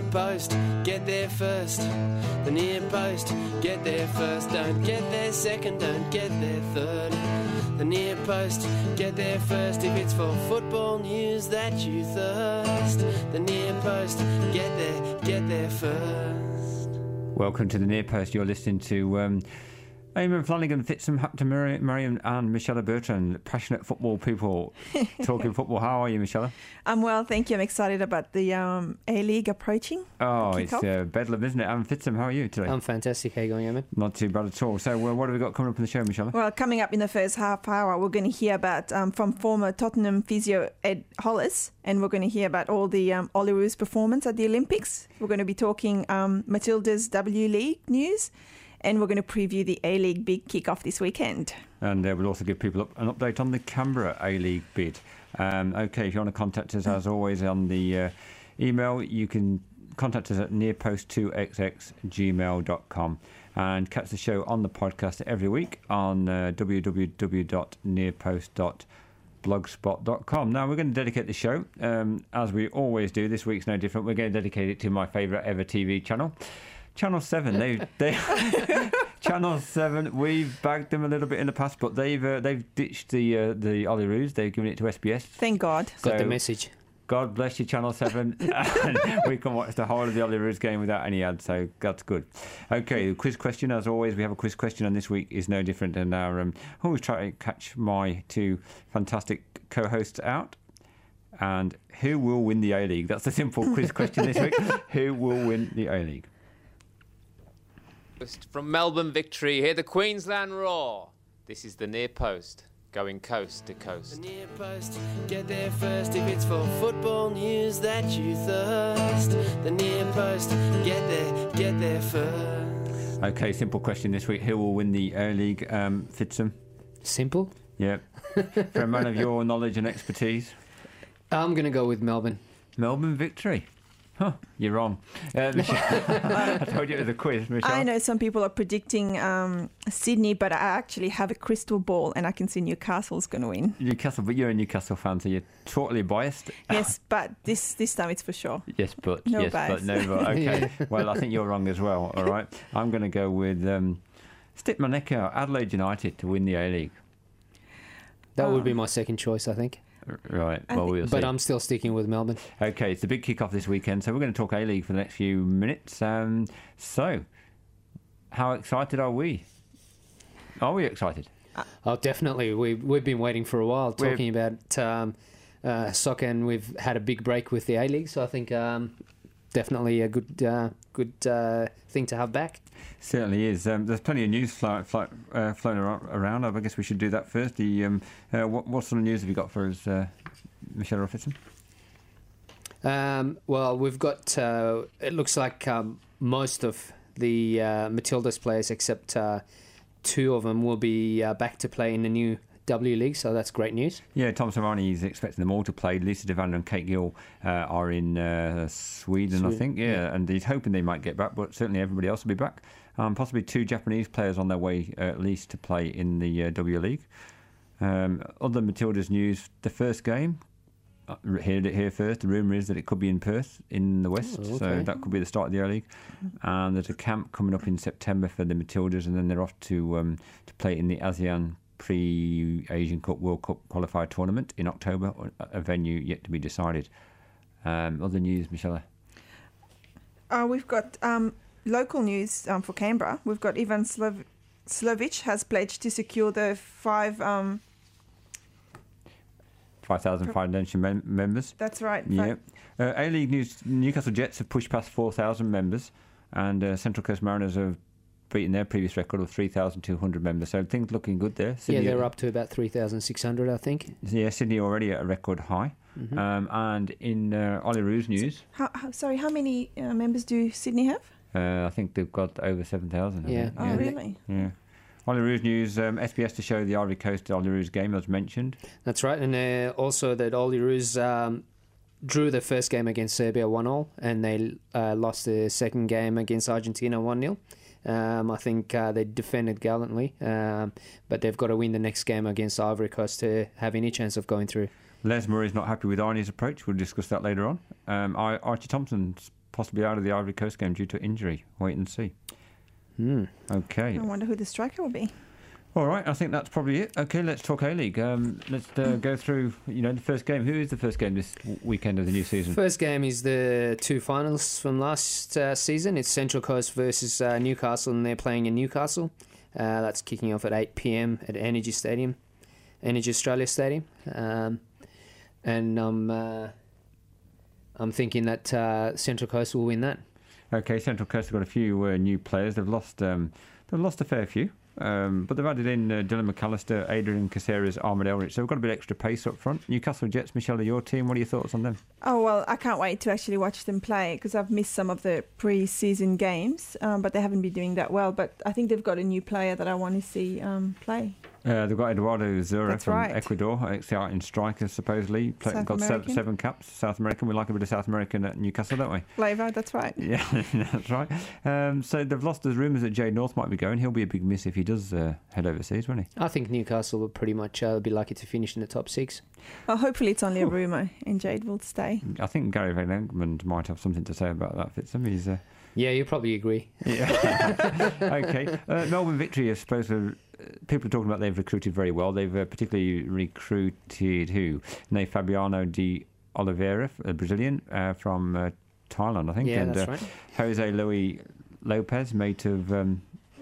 post, get there first. The near post, get there first. Don't get there second, don't get there third. The near post, get there first. If it's for football news that you thirst. The near post, get there first. Welcome to the Near Post. You're listening to Eamon Flanagan, Fitzham, Hapton, Miriam and Michelle Bertrand, passionate football people talking football. How are you, Michelle? I'm well, thank you. I'm excited about the A-League approaching. Oh, it's bedlam, isn't it? And Fitzham, how are you today? I'm fantastic. How are you going, Eamon? Not too bad at all. So what have we got coming up in the show, Michelle? Well, coming up in the first half hour, we're going to hear about from former Tottenham physio Ed Hollis, and we're going to hear about all the Olyroos performance at the Olympics. We're going to be talking Matilda's W League news. And we're going to preview the A-League big kick-off this weekend. And we'll also give people an update on the Canberra A-League bid. OK, if you want to contact us, as always, on the email, you can contact us at nearpost2xx@gmail.com and catch the show on the podcast every week on www.nearpost.blogspot.com. Now, we're going to dedicate the show, as we always do. This week's no different. We're going to dedicate it to my favourite ever TV channel. Channel 7, they Channel 7, we've bagged them a little bit in the past, but they've ditched the Olyroos. They've given it to SBS. Thank God. Got the message. God bless you, Channel 7. And we can watch the whole of the Olyroos game without any ads, so that's good. OK, the quiz question, as always, we have a quiz question, and this week is no different than our... always try to catch my two fantastic co-hosts out. And who will win the A-League? That's the simple quiz question this week. Who will win the A-League? From Melbourne Victory, hear the Queensland roar. This is the Near Post, going coast to coast. The Near Post, get there first. If it's for football news that you thirst. The Near Post, get there first. OK, simple question this week. Who will win the A-League, Fitzham? Simple? Yeah. For a man of your knowledge and expertise. I'm going to go with Melbourne. Melbourne Victory. Huh, you're wrong. I told you it was a quiz, Michelle. I know some people are predicting Sydney, but I actually have a crystal ball and I can see Newcastle's going to win. Newcastle, but you're a Newcastle fan, so you're totally biased. Yes, but this time it's for sure. Yes, but. No yes, bias. but no, but. OK. Well, I think you're wrong as well, all right? I'm going to go with stick my neck out, Adelaide United to win the A-League. That would be my second choice, I think. Right, well, we'll see. But I'm still sticking with Melbourne. OK, it's the big kick-off this weekend, so we're going to talk A-League for the next few minutes. So, how excited are we? Are we excited? Oh, definitely. We've been waiting for a while talking about soccer, and we've had a big break with the A-League, so I think definitely a good thing to have back. Certainly is. There's plenty of news flown around. I guess we should do that first. What sort of news have you got for us, Michelle Fitzham? Well, we've got, it looks like most of the Matildas players, except two of them, will be back to play in the new W League, so that's great news. Yeah, Tom Serrani is expecting them all to play. Lisa Devander and Kate Gill are in Sweden, I think. Yeah, and he's hoping they might get back, but certainly everybody else will be back. Possibly two Japanese players on their way at least to play in the W League. Other Matildas news, the first game, heard it here first, the rumour is that it could be in Perth in the West, so that could be the start of the A-League. And there's a camp coming up in September for the Matildas, and then they're off to play in the ASEAN Pre-Asian Cup World Cup qualifier tournament in October, a venue yet to be decided. Other news, Michelle? We've got local news for Canberra. We've got Ivan Slovic has pledged to secure the 5,000 financial members. That's right. Yeah. A-League news, Newcastle Jets have pushed past 4,000 members, and Central Coast Mariners have beating their previous record of 3,200 members. So things looking good there. Sydney, they're up to about 3,600, I think. Yeah, Sydney already at a record high. Mm-hmm. And in Olyroos news... How many members do Sydney have? I think they've got over 7,000. Yeah. Oh, really? Yeah. Olyroos news, SBS to show the Ivory Coast Olyroos game as mentioned. That's right, and also that Olyroos drew the first game against Serbia 1-1, and they lost the second game against Argentina 1-0. I think they defended gallantly, but they've got to win the next game against Ivory Coast to have any chance of going through. Les Murray's not happy with Arnie's approach. We'll discuss that later on. Archie Thompson's possibly out of the Ivory Coast game due to injury. Wait and see. Okay. I wonder who the striker will be. All right, I think that's probably it. Okay, let's talk A-League. Let's go through, the first game. Who is the first game this weekend of the new season? First game is the two finals from last season. It's Central Coast versus Newcastle, and they're playing in Newcastle. That's kicking off at 8 p.m. at Energy Australia Stadium. And I'm thinking that Central Coast will win that. Okay, Central Coast have got a few new players. They've lost a fair few. But they've added in Dylan McAllister, Adrian Caceres, Ahmed Elrich. So we've got a bit extra pace up front. Newcastle Jets, Michelle, your team. What are your thoughts on them? Oh, well, I can't wait to actually watch them play because I've missed some of the pre-season games, but they haven't been doing that well. But I think they've got a new player that I want to see play. They've got Eduardo Zura That's from right. Ecuador, exciting striker, supposedly. Got seven caps, South American. We like a bit of South American at Newcastle, don't we? Flavour, that's right. Yeah, that's right. So they've lost. There's rumours that Jade North might be going. He'll be a big miss if he does head overseas, won't he? I think Newcastle will pretty much be lucky to finish in the top 6. Well, hopefully it's only a rumour and Jade will stay. I think Gary Van Egmond might have something to say about that, Fitzham. He's... Yeah, you probably agree. Yeah. Okay. Melbourne Victory, I suppose, people are talking about they've recruited very well. They've particularly recruited who? Ney Fabiano de Oliveira, a Brazilian from Thailand, I think. Yeah, and that's right. Jose Luis Lopez, mate of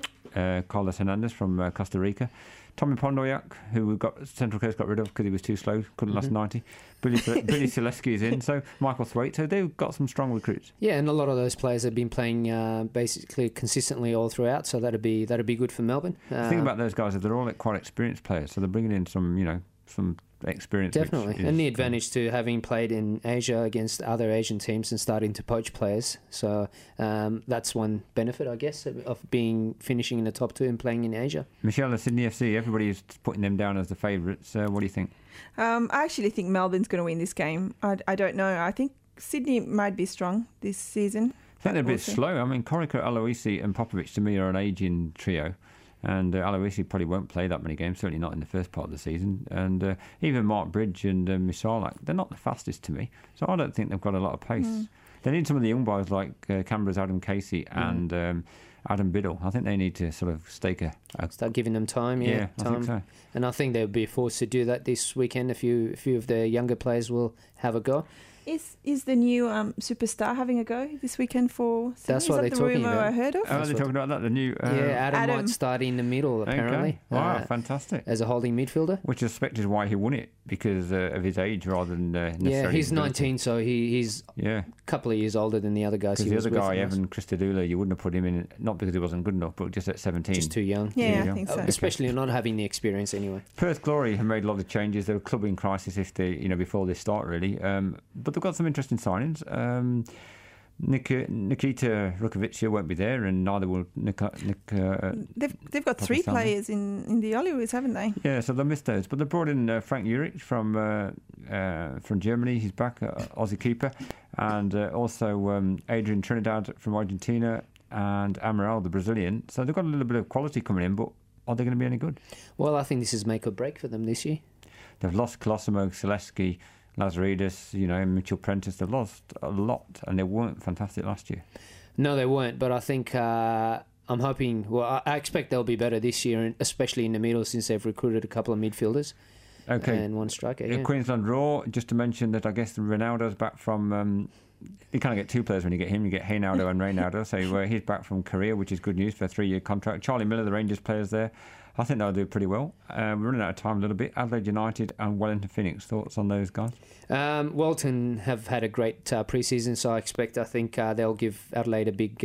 Carlos Hernandez from Costa Rica. Tommy Pondoyak, who Central Coast got rid of because he was too slow, couldn't last 90. Billy Selesky is in, so Michael Thwaite. So they've got some strong recruits. Yeah, and a lot of those players have been playing basically consistently all throughout, so that'd be good for Melbourne. The thing about those guys is they're all quite experienced players, so they're bringing in some experience. Definitely, and the advantage to having played in Asia against other Asian teams and starting to poach players. So that's one benefit, I guess, of finishing in the top 2 and playing in Asia. Michelle, the Sydney FC, everybody is putting them down as the favourites. What do you think? I actually think Melbourne's going to win this game. I don't know. I think Sydney might be strong this season. I think they're a bit slow. I mean, Corica, Aloisi and Popovic to me are an ageing trio. And Aloisi probably won't play that many games, certainly not in the first part of the season. And even Mark Bridge and Misalak, they're not the fastest to me. So I don't think they've got a lot of pace. They need some of the young boys like Canberra's Adam Casey and Adam Biddle. I think they need to sort of start giving them time. Yeah, time. I think so. And I think they'll be forced to do that this weekend. A few of the younger players will have a go. Is the new superstar having a go this weekend for Sydney? That's what they're talking about. I heard of? Oh, they're talking about that? The new... Adam might start in the middle, apparently. Okay. Wow, fantastic. As a holding midfielder. Which I suspect is why he won it, because of his age rather than necessarily... Yeah, he's 19, so he's a couple of years older than the other guys. Because the other guy, Evan Christodoulou, you wouldn't have put him in, not because he wasn't good enough, but just at 17. Just too young. Yeah, I think so. Especially not having the experience anyway. Perth Glory have made a lot of changes. They're a club in crisis if they, before they start, really. But they've got some interesting signings. Nikita Rukovic won't be there, and neither will Nick. They've got 3 players in the Oilers, haven't they? Yeah, so they'll miss those. But they brought in Frank Jurich from Germany. He's back, Aussie keeper, and also Adrian Trinidad from Argentina and Amaral, the Brazilian. So they've got a little bit of quality coming in, but are they going to be any good? Well, I think this is make or break for them this year. They've lost Colosimo, Selesky, Lazaridis, Mitchell Prentice. They've lost a lot, and they weren't fantastic last year. No, they weren't, but I think I'm hoping... Well, I expect they'll be better this year, especially in the middle, since they've recruited a couple of midfielders. Okay. And one striker, yeah. Queensland Raw, just to mention that I guess Ronaldo's back from... you kind of get 2 players when you get him. You get Reinaldo and Reynaldo. So he's back from Korea, which is good news for a 3-year contract. Charlie Miller, the Rangers players there. I think they'll do pretty well. We're running out of time a little bit. Adelaide United and Wellington Phoenix. Thoughts on those guys? Wellington have had a great pre-season, so I think they'll give Adelaide a big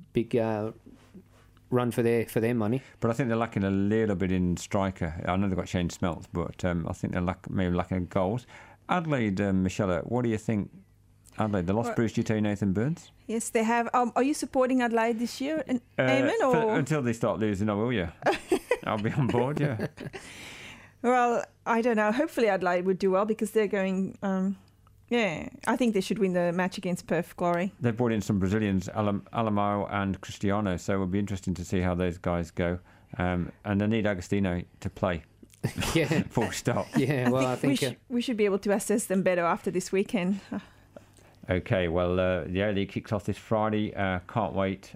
run for their money. But I think they're lacking a little bit in striker. I know they've got Shane Smelts, but I think they're maybe lacking goals. Adelaide, Michelle, what do you think? Adelaide, they lost Bruce Gite, Nathan Burns. Yes, they have. Are you supporting Adelaide this year, Eamon? Or? Until they start losing, I will, yeah. I'll be on board, yeah. Well, I don't know. Hopefully Adelaide would do well because they're going... I think they should win the match against Perth Glory. They've brought in some Brazilians, Alamao and Cristiano, so it'll be interesting to see how those guys go. And they need Agostino to play. Yeah. Full stop. Yeah, well, I think we should be able to assess them better after this weekend. Okay, well, the A-League kicks off this Friday. Can't wait.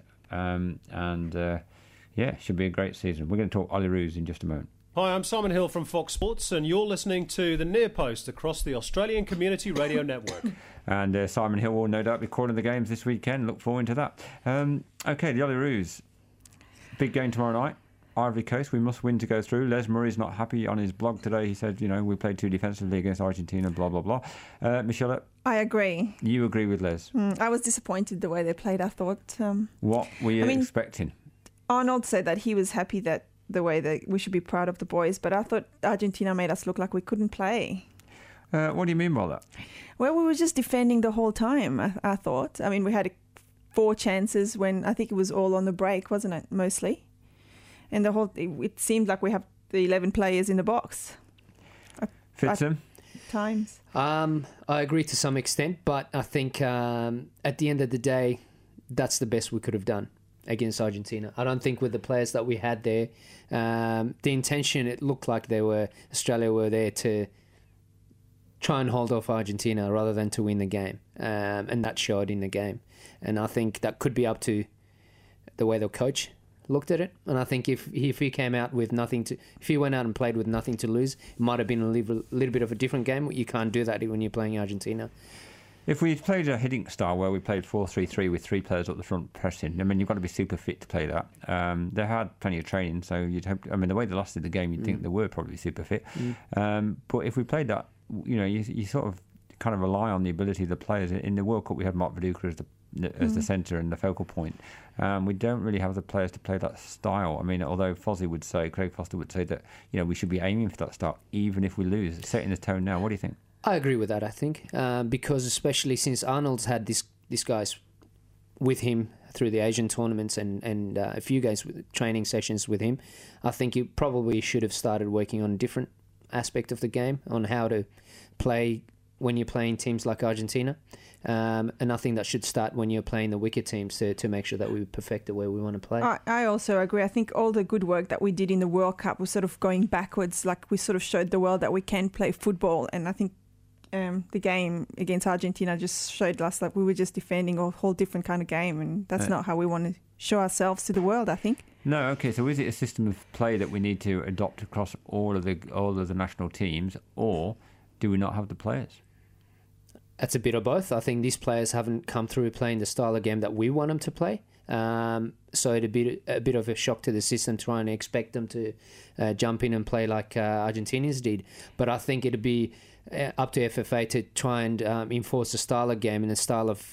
Should be a great season. We're going to talk Olyroos in just a moment. Hi, I'm Simon Hill from Fox Sports, and you're listening to the Near Post across the Australian Community Radio Network. And Simon Hill will no doubt be calling the games this weekend. Look forward to that. Okay, the Olyroos. Big game tomorrow night. Ivory Coast, we must win to go through. Les Murray's not happy on his blog today. He said, we played too defensively against Argentina, blah, blah, blah. Michelle? I agree. You agree with Les? I was disappointed the way they played, I thought. What were you expecting? Arnold said that he was happy that the way that we should be proud of the boys, but I thought Argentina made us look like we couldn't play. What do you mean by that? Well, we were just defending the whole time, I thought. I mean, we had 4 chances when I think it was all on the break, wasn't it, mostly? And it seemed like we have the 11 players in the box. Fitzham? Times. I agree to some extent, but I think at the end of the day, that's the best we could have done against Argentina. I don't think with the players that we had there, the intention, it looked like Australia were there to try and hold off Argentina rather than to win the game. And that showed in the game. And I think that could be up to the way the coach looked at it. And I think if he came out with if he went out and played with nothing to lose, it might have been a little bit of a different game. You can't do that when you're playing Argentina. If we played a Hiddink style where we played 4-3-3 with 3 players up the front pressing, I mean, you've got to be super fit to play that. They had plenty of training, so you'd hope. I mean, the way they lasted the game, you'd think they were probably super fit. But if we played that, you sort of kind of rely on the ability of the players. In the World Cup, we had Mark Viduka as the centre and the focal point. We don't really have the players to play that style. I mean, although Craig Foster would say that we should be aiming for that style, even if we lose. Setting the tone now. What do you think? I agree with that, I think, because especially since Arnold's had these guys with him through the Asian tournaments and a few guys with training sessions with him, I think he probably should have started working on a different aspect of the game, on how to play when you're playing teams like Argentina. And I think that should start when you're playing the weaker teams to make sure that we perfect it where we want to play. I also agree. I think all the good work that we did in the World Cup was sort of going backwards, like we sort of showed the world that we can play football, and I think the game against Argentina just showed us that we were just defending a whole different kind of game, and that's not how we want to show ourselves to the world, I think. No, okay. So is it a system of play that we need to adopt across all of the national teams, or do we not have the players? It's a bit of both. I think these players haven't come through playing the style of game that we want them to play. So it'd be a bit of a shock to the system trying to expect them to jump in and play like Argentinians did. But I think it'd be up to FFA to try and enforce a style of game and a style of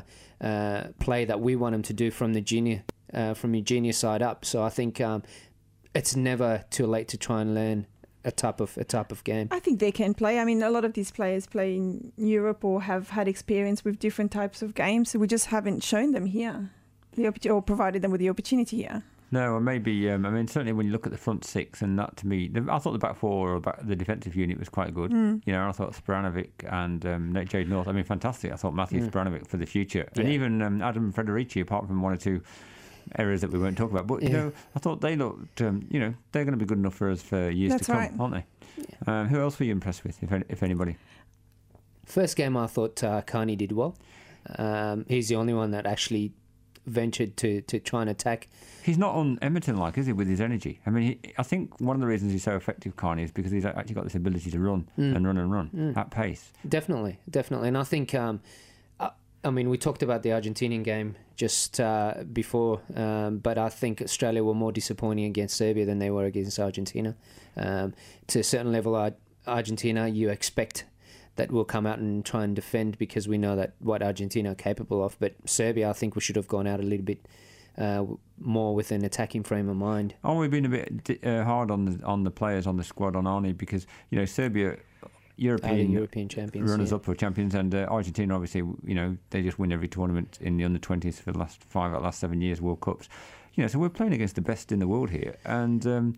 play that we want them to do from your junior side up. So I think it's never too late to try and learn a type of game. I think they can play. I mean, a lot of these players play in Europe or have had experience with different types of games. So we just haven't shown them here, or provided them with the opportunity here. No, and maybe, I mean, certainly when you look at the front 6, and that to me, I thought the back 4 or the defensive unit was quite good. I thought Spranovic and Jade North, I mean, fantastic. I thought Matthew Spranovic for the future. Yeah. And even Adam Federici, apart from 1 or 2 errors that we won't talk about. But, I thought they looked, they're going to be good enough for us for years to come, right, aren't they? Yeah. Who else were you impressed with, if anybody? First game, I thought Carney did well. He's the only one that actually ventured to try and attack. He's not on Emerton-like, is he, with his energy? I mean, I think one of the reasons he's so effective, Carney, is because he's actually got this ability to run and run at pace. Definitely. And I think, I mean, we talked about the Argentinian game just before, but I think Australia were more disappointing against Serbia than they were against Argentina. To a certain level, Argentina, you expect that we'll come out and try and defend because we know that what Argentina are capable of. But Serbia, I think we should have gone out a little bit more with an attacking frame of mind. We've been a bit hard on the players on the squad, on Arnie, because Serbia, European champions, runners-up or champions, and Argentina, obviously, they just win every tournament in the under-20s for the last 7 years, World Cups. So we're playing against the best in the world here, and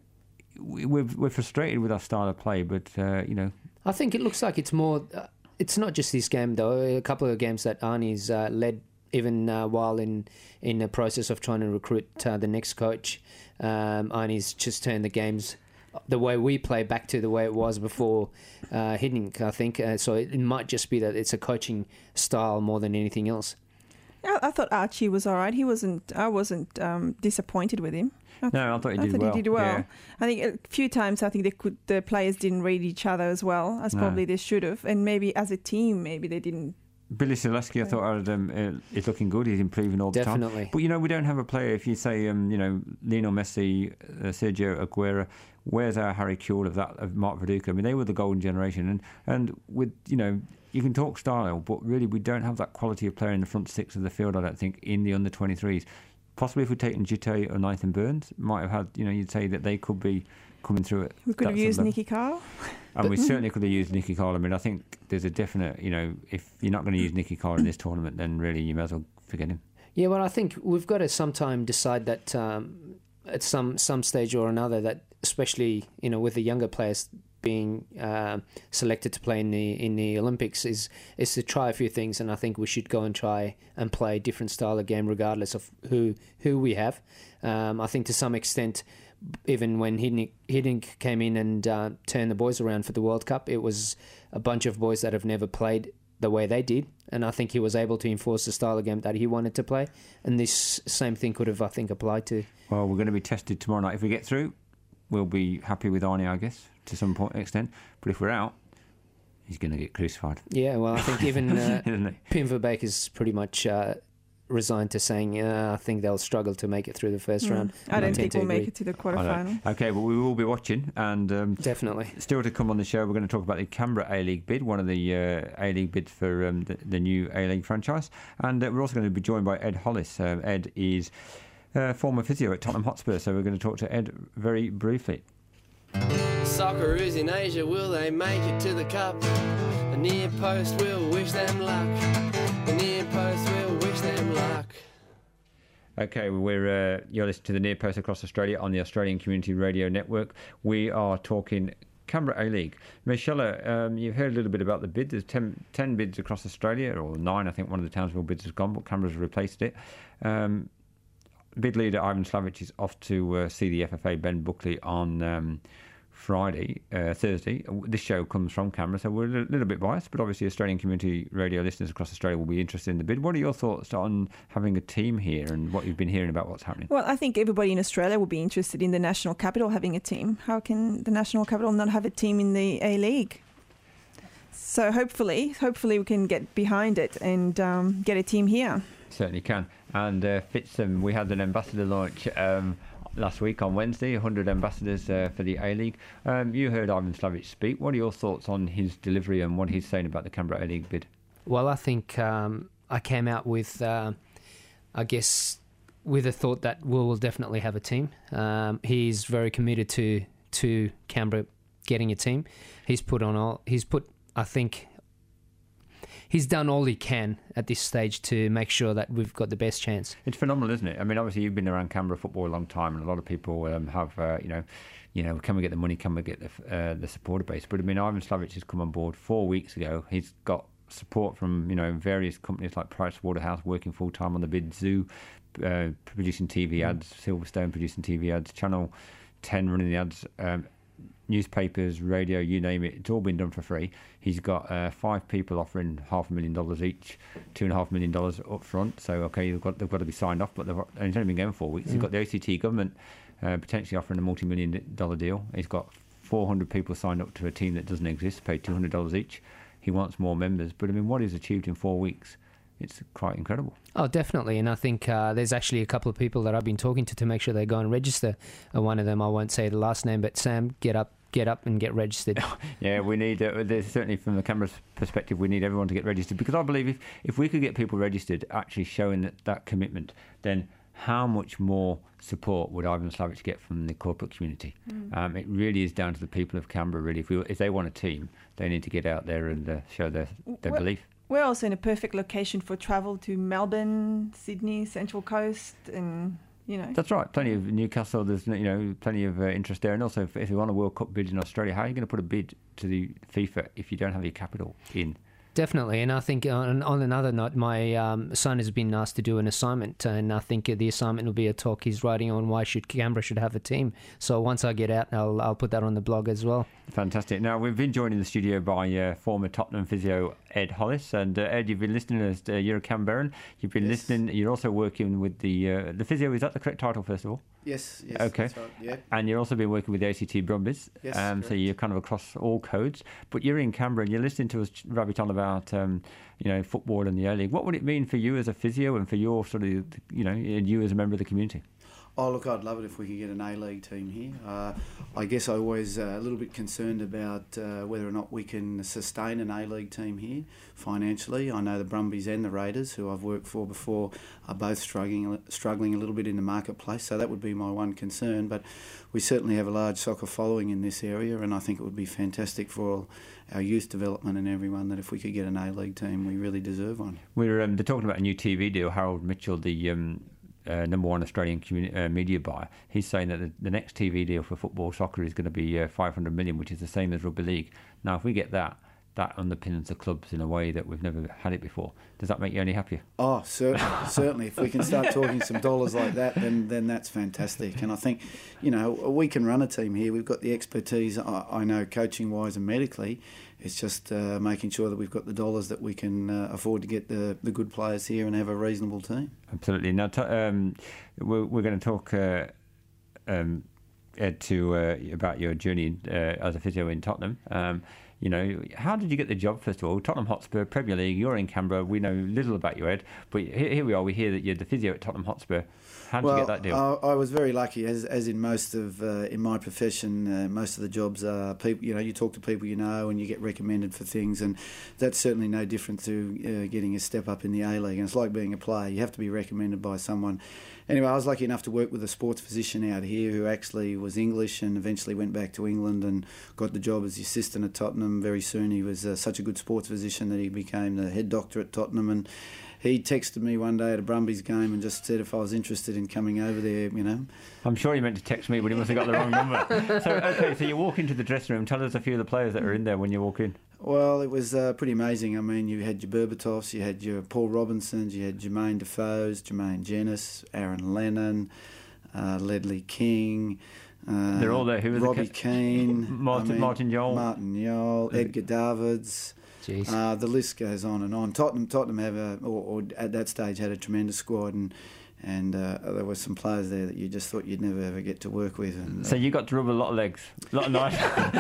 we're frustrated with our style of play, but I think it looks like it's more. It's not just this game though. A couple of games that Arnie's led, even while in the process of trying to recruit the next coach, Arnie's just turned the games, the way we play, back to the way it was before Hiddink, I think. So it might just be that it's a coaching style more than anything else. I thought Archie was all right. I wasn't disappointed with him. I thought he did well. He did well. Yeah. I think a few times the players didn't read each other as well as probably they should have, and maybe as a team, maybe they didn't. Billy Selesky, I thought is looking good. He's improving all the time. Definitely. But we don't have a player. If you say Lionel Messi, Sergio Aguero, where's our Harry Kewell of Mark Viduka? I mean, they were the golden generation, and with you can talk style, but really we don't have that quality of player in the front six of the field. I don't think in the under 23s. Possibly if we'd taken Jitte or Nathan Burns, might have had. You'd say that they could be coming through it. We could have used Nicky Carl. And we certainly could have used Nicky Carl. I mean, I think there's a definite, if you're not going to use Nicky Carl in this tournament, then really you may as well forget him. Yeah, well, I think we've got to sometime decide that at some stage or another, that especially with the younger players being selected to play in the Olympics, is to try a few things, and I think we should go and try and play a different style of game regardless of who we have. I think to some extent, even when Hiddink came in and turned the boys around for the World Cup, it was a bunch of boys that have never played the way they did, and I think he was able to enforce the style of game that he wanted to play, and this same thing could have, I think, applied to. Well, we're going to be tested tomorrow night. If we get through, we'll be happy with Arnie, I guess, to some extent, but if we're out, he's going to get crucified. Yeah, well, I think even Pim Verbeek is pretty much resigned to saying, I think they'll struggle to make it through the first round. I don't think we'll make it to the quarterfinal. Okay, but we will be watching, and definitely. Still to come on the show, we're going to talk about the Canberra A-League bid, one of the A-League bids for the new A-League franchise, and we're also going to be joined by Ed Hollis. Ed is former physio at Tottenham Hotspur, so we're going to talk to Ed very briefly. Socceroos in Asia, will they make it to the cup? The near post will wish them luck. The near post will wish them luck. Okay, you're listening to the Near Post across Australia on the Australian Community Radio Network. We are talking Canberra A-League. Michelle, you've heard a little bit about the bid. There's 10 bids across Australia, or 9. I think one of the Townsville bids has gone, but Canberra's replaced it. Bid leader Ivan Slavic is off to see the FFA Ben Buckley on Thursday. This show comes from Canberra, so we're a little bit biased, but obviously Australian Community Radio listeners across Australia will be interested in the bid. What are your thoughts on having a team here and what you've been hearing about what's happening? Well, I think everybody in Australia will be interested in the national capital having a team. How can the national capital not have a team in the A-League? So hopefully we can get behind it and get a team here. Certainly can. And Fitz, we had an ambassador launch last week on Wednesday, 100 ambassadors for the A-League. You heard Ivan Slavic speak. What are your thoughts on his delivery and what he's saying about the Canberra A-League bid? Well, I think I came out with, I guess, with a thought that we'll definitely have a team. He's very committed to Canberra getting a team. He's done all he can at this stage to make sure that we've got the best chance. It's phenomenal, isn't it? I mean, obviously you've been around Canberra football a long time, and a lot of people have, can we get the money? Can we get the supporter base? But I mean, Ivan Slavic has come on board 4 weeks ago. He's got support from various companies like Price Waterhouse working full time on the bid, Zoo producing TV ads, Silverstone producing TV ads, Channel 10 running the ads. Newspapers, radio, you name it, it's all been done for free. He's got 5 people offering $500,000 each, $2.5 million up front. So, okay, they've got to be signed off, but it's only been going 4 weeks. He's got the ACT government potentially offering a multi-million-dollar deal. He's got 400 people signed up to a team that doesn't exist, paid $200 each. He wants more members. But, I mean, what he's achieved in 4 weeks, it's quite incredible. Oh, definitely. And I think there's actually a couple of people that I've been talking to make sure they go and register. One of them, I won't say the last name, but Sam, get up and get registered. Yeah, we need, certainly from the Canberra's perspective, we need everyone to get registered, because I believe if we could get people registered, actually showing that commitment, then how much more support would Ivan Slavic get from the corporate community? It really is down to the people of Canberra, really. If they want a team, they need to get out there and show their belief. We're also in a perfect location for travel to Melbourne, Sydney, Central Coast, and That's right. Plenty of Newcastle. There's plenty of interest there, and also if you want a World Cup bid in Australia, how are you going to put a bid to the FIFA if you don't have your capital in? Definitely, and I think on another note, my son has been asked to do an assignment, and I think the assignment will be a talk he's writing on why Canberra should have a team. So once I get out, I'll put that on the blog as well. Fantastic. Now, we've been joined in the studio by former Tottenham physio Ed Hollis, and Ed, you've been listening as you're a Canberran. You've been listening. You're also working with the physio. Is that the correct title, first of all? Yes. Okay. That's right, yeah. And you've also been working with the ACT Brumbies. Yes, so you're kind of across all codes. But you're in Canberra and you're listening to us rabbit on about football and the A-League. What would it mean for you as a physio and for your sort of, and you as a member of the community? Oh, look, I'd love it if we could get an A-League team here. I guess I was a little bit concerned about whether or not we can sustain an A-League team here financially. I know the Brumbies and the Raiders, who I've worked for before, are both struggling a little bit in the marketplace, so that would be my one concern. But we certainly have a large soccer following in this area, and I think it would be fantastic for our youth development and everyone that if we could get an A-League team, we really deserve one. They're talking about a new TV deal. Harold Mitchell, the number one Australian media buyer, he's saying that the next TV deal for football soccer is going to be 500 million, which is the same as rugby league. Now, if we get that underpins the clubs in a way that we've never had it before. Does that make you any happier? Oh, certainly. If we can start talking some dollars like that, then that's fantastic. And I think, we can run a team here. We've got the expertise, I know, coaching-wise and medically. It's just making sure that we've got the dollars that we can afford to get the good players here and have a reasonable team. Absolutely. Now, we're going to talk, Ed, about your journey as a physio in Tottenham. How did you get the job, first of all? Tottenham Hotspur, Premier League, you're in Canberra. We know little about you, Ed, but here we are. We hear that you're the physio at Tottenham Hotspur. How did you get that deal? I was very lucky, as in most of, in my profession, most of the jobs are people, you talk to people and you get recommended for things, and that's certainly no different to getting a step up in the A-League. And it's like being a player. You have to be recommended by someone. Anyway, I was lucky enough to work with a sports physician out here who actually was English and eventually went back to England and got the job as the assistant at Tottenham. Very soon he was such a good sports physician that he became the head doctor at Tottenham, and he texted me one day at a Brumbies game and just said if I was interested in coming over there, I'm sure he meant to text me, but he must have got the wrong number. So you walk into the dressing room. Tell us a few of the players that are in there when you walk in. Well, it was pretty amazing. I mean, you had your Berbatovs, you had your Paul Robinsons, you had Jermaine Defoe's, Jermaine Jenis, Aaron Lennon, Ledley King. They're all there. Who was Robbie Keane, Martin Yole, Edgar Davids. The list goes on and on. Tottenham have or at that stage had a tremendous squad, and there were some players there that you just thought you'd never ever get to work with. And, so you got to rub a lot of legs, a lot of nice.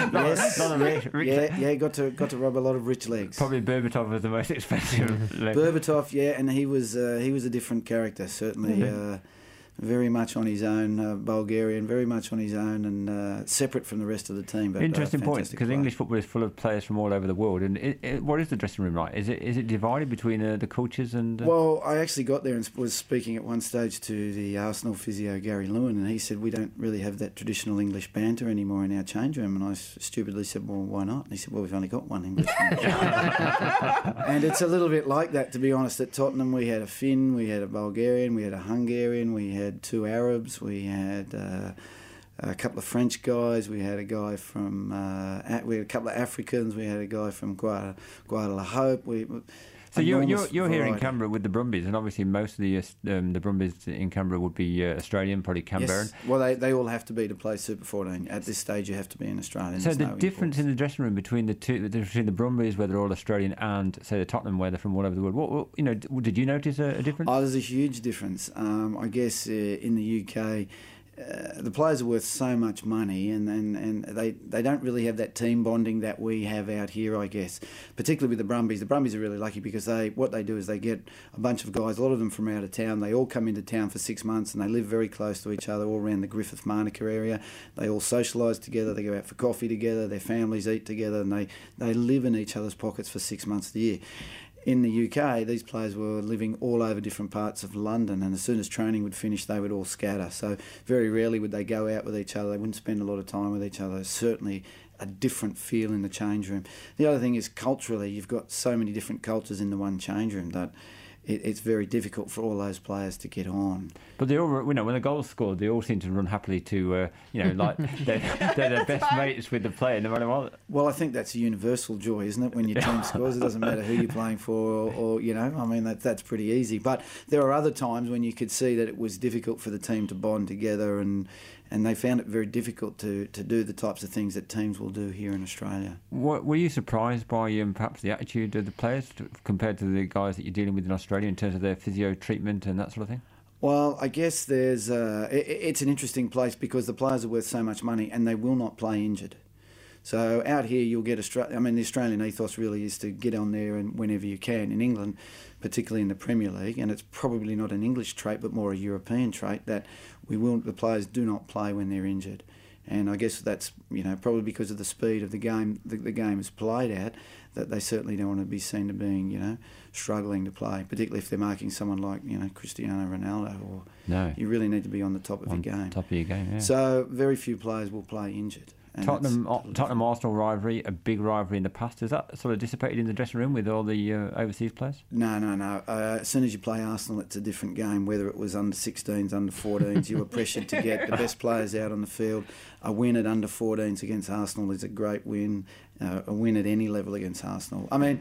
Got to rub a lot of rich legs. Probably Berbatov was the most expensive leg. Berbatov, and he was a different character, certainly. Mm-hmm. Very much on his own, Bulgarian, very much on his own, and separate from the rest of the team. But interesting point, because English football is full of players from all over the world. And what is the dressing room like? Is it divided between the coaches and? Well, I actually got there and was speaking at one stage to the Arsenal physio Gary Lewin, and he said we don't really have that traditional English banter anymore in our change room. And I stupidly said, well, why not? And he said, well, we've only got one English. And it's a little bit like that, to be honest. At Tottenham, we had a Finn, we had a Bulgarian, we had a Hungarian, we had 2 Arabs, we had a couple of French guys, we had a guy from we had a couple of Africans, we had a guy from Guadalajara. So you're here in Canberra with the Brumbies, and obviously most of the Brumbies in Canberra would be Australian, probably Canberran. Yes. Well, they all have to be to play Super 14. At this stage, you have to be an Australian. So the difference in the dressing room between the Brumbies, where they're all Australian, and say the Tottenham, where they're from all over the world. Did you notice a difference? Oh, there's a huge difference. I guess in the UK. The players are worth so much money, and they don't really have that team bonding that we have out here, I guess. Particularly with the Brumbies. The Brumbies are really lucky because what they do is they get a bunch of guys, a lot of them from out of town. They all come into town for 6 months, and they live very close to each other, all around the Griffith Manuka area. They all socialise together. They go out for coffee together. Their families eat together, and they live in each other's pockets for 6 months of the year. In the UK, these players were living all over different parts of London, and as soon as training would finish, they would all scatter. So very rarely would they go out with each other. They wouldn't spend a lot of time with each other. Certainly a different feel in the change room. The other thing is culturally, you've got so many different cultures in the one change room that it's very difficult for all those players to get on. But they all, when the goal's scored, they all seem to run happily to, like they're the best mates with the player, no matter what. Well, I think that's a universal joy, isn't it? When your team scores, it doesn't matter who you're playing for, or I mean, that's pretty easy. But there are other times when you could see that it was difficult for the team to bond together, and they found it very difficult to do the types of things that teams will do here in Australia. Were you surprised by perhaps the attitude of the players compared to the guys that you're dealing with in Australia in terms of their physio treatment and that sort of thing? Well, I guess there's it's an interesting place because the players are worth so much money and they will not play injured. So out here you'll get the Australian ethos really is to get on there and whenever you can. In England, particularly in the Premier League, and it's probably not an English trait but more a European trait, that the players do not play when they're injured. And I guess that's probably because of the speed of the game the game is played at, that they certainly don't want to be seen to being struggling to play, particularly if they're marking someone like Cristiano Ronaldo. You really need to be on the top of your game. Top of your game, yeah. So very few players will play injured. Tottenham Arsenal rivalry, a big rivalry in the past. Is that sort of dissipated in the dressing room with all the overseas players? No. As soon as you play Arsenal, it's a different game. Whether it was under 16s, under 14s, you were pressured to get the best players out on the field. A win at under 14s against Arsenal is a great win. A win at any level against Arsenal. I mean,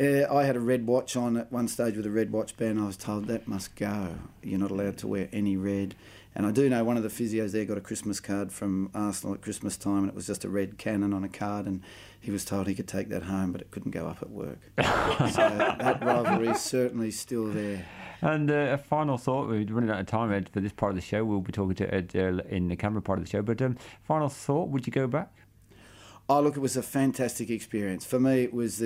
I had a red watch on at one stage with a red watch band. I was told that must go. You're not allowed to wear any red. And I do know one of the physios there got a Christmas card from Arsenal at Christmas time, and it was just a red cannon on a card, and he was told he could take that home, but it couldn't go up at work. So that rivalry is certainly still there. And a final thought, we're running out of time, Ed, for this part of the show. We'll be talking to Ed in the Canberra part of the show, but final thought, would you go back? Oh, look, it was a fantastic experience. For me, it was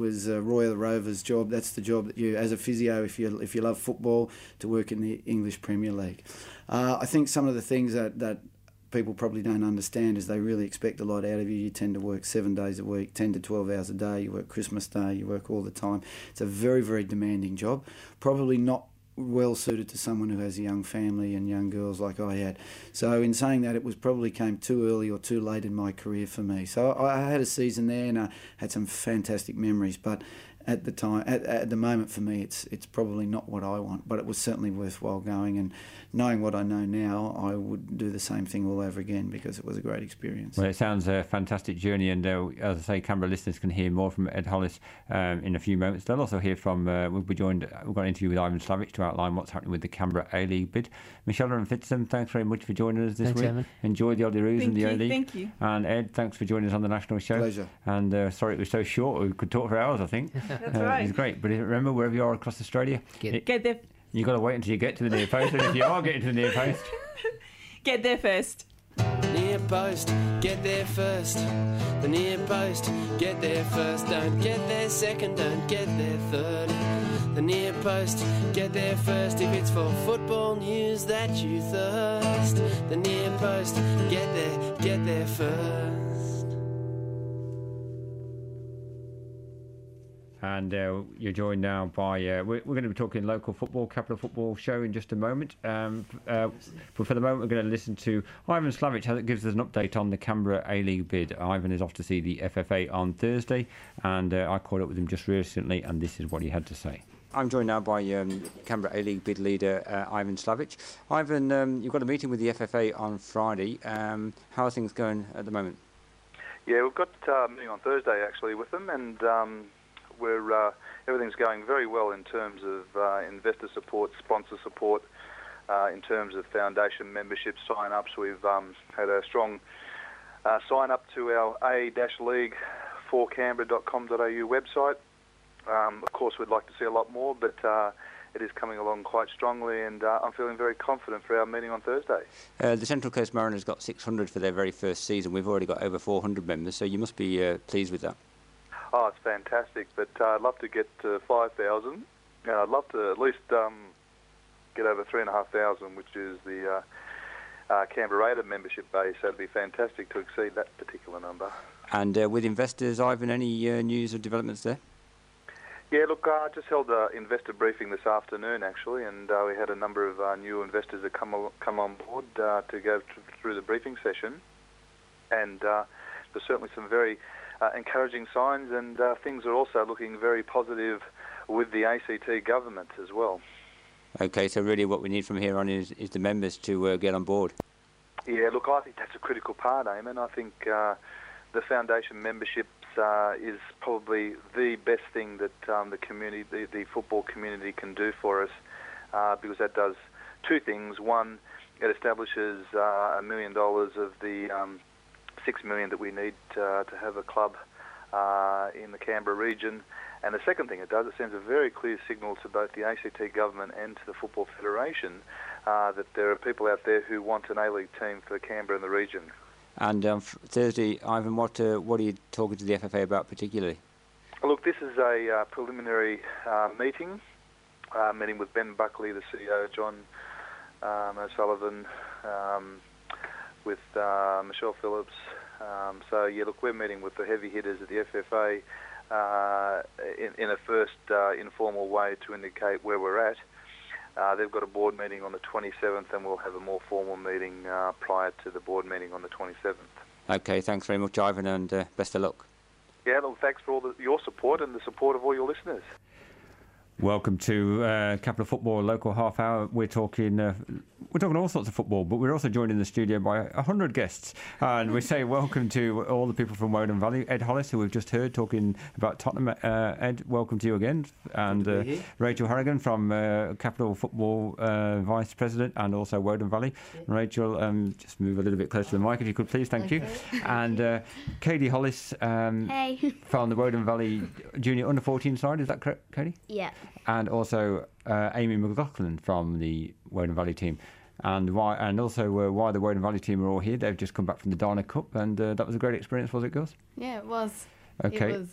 Royal Rovers' job. That's the job that you, as a physio, if you love football, to work in the English Premier League. I think some of the things that people probably don't understand is they really expect a lot out of you. You tend to work 7 days a week, 10 to 12 hours a day. You work Christmas Day, you work all the time. It's a very, very demanding job. Probably not well suited to someone who has a young family and young girls like I had. So in saying that, it was probably came too early or too late in my career for me. So I had a season there and I had some fantastic memories, but at the time, at the moment for me, it's probably not what I want, but it was certainly worthwhile going, and knowing what I know now, I would do the same thing all over again because it was a great experience. Well, it sounds a fantastic journey, and as I say, Canberra listeners can hear more from Ed Hollis in a few moments. They'll also hear from, we've got an interview with Ivan Slavic to outline what's happening with the Canberra A-League bid. Michelle and Fitzham, thanks very much for joining us this week. Eamon. Enjoy the Olyroos and the A-League. Thank you. And Ed, thanks for joining us on the national show. Pleasure. And sorry it was so short, we could talk for hours, I think. That's right. It was great, but remember, wherever you are across Australia, get there. You've got to wait until you get to the near post, and if you are getting to the near post, get there first. Near post, get there first. The near post, get there first. Don't get there second, don't get there third. The near post, get there first. If it's for football news that you thirst. The near post, get there first. And you're joined now by... we're going to be talking local football, Capital Football Show in just a moment. But for the moment, we're going to listen to Ivan Slavic, as it gives us an update on the Canberra A-League bid. Ivan is off to see the FFA on Thursday, and I caught up with him just recently, and this is what he had to say. I'm joined now by Canberra A-League bid leader Ivan Slavic. Ivan, you've got a meeting with the FFA on Friday. How are things going at the moment? Yeah, we've got a meeting on Thursday, actually, with them, and... everything's going very well in terms of investor support, sponsor support, in terms of foundation membership sign-ups. We've had a strong sign-up to our a-league4canberra.com.au website. Of course, we'd like to see a lot more, but it is coming along quite strongly, and I'm feeling very confident for our meeting on Thursday. The Central Coast Mariners got 600 for their very first season. We've already got over 400 members, so you must be pleased with that. Oh, it's fantastic, but I'd love to get to 5,000. I'd love to at least get over 3,500, which is the Canberra Raider membership base. That'd be fantastic to exceed that particular number. And with investors, Ivan, any news or developments there? Yeah, look, I just held an investor briefing this afternoon, actually, and we had a number of new investors that come on board to go through the briefing session. And there's certainly some very... encouraging signs, and things are also looking very positive with the ACT government as well. Okay, so really what we need from here on is the members to get on board. Yeah, look, I think that's a critical part, Eamon. I think the foundation memberships is probably the best thing that the community, the football community, can do for us, because that does two things. One, it establishes $1 million of the $6 million that we need to have a club in the Canberra region. And the second thing it does, it sends a very clear signal to both the ACT government and to the Football Federation that there are people out there who want an A-League team for Canberra and the region. And Thursday, Ivan, what are you talking to the FFA about particularly? Look, this is a preliminary meeting with Ben Buckley, the CEO, John O'Sullivan, with Michelle Phillips. So, yeah, look, we're meeting with the heavy hitters at the FFA in a first informal way to indicate where we're at. They've got a board meeting on the 27th, and we'll have a more formal meeting prior to the board meeting on the 27th. Okay, thanks very much, Ivan, and best of luck. Yeah, look, thanks for all your support and the support of all your listeners. Welcome to Capital Football Local Half Hour. We're talking all sorts of football, but we're also joined in the studio by 100 guests. And we say welcome to all the people from Woden Valley. Ed Hollis, who we've just heard talking about Tottenham. Ed, welcome to you again. And Rachel Harrigan from Capital Football Vice President and also Woden Valley. Yeah. Rachel, just move a little bit closer to the mic if you could please, thank you. And Katie Hollis hey. from the Woden Valley Junior Under-14 side, is that correct, Katie? Yeah. And also Amy McLaughlin from the Woden Valley team. And also why the Woden Valley team are all here. They've just come back from the Darner Cup, and that was a great experience, was it, girls? Yeah, it was. Okay. It was,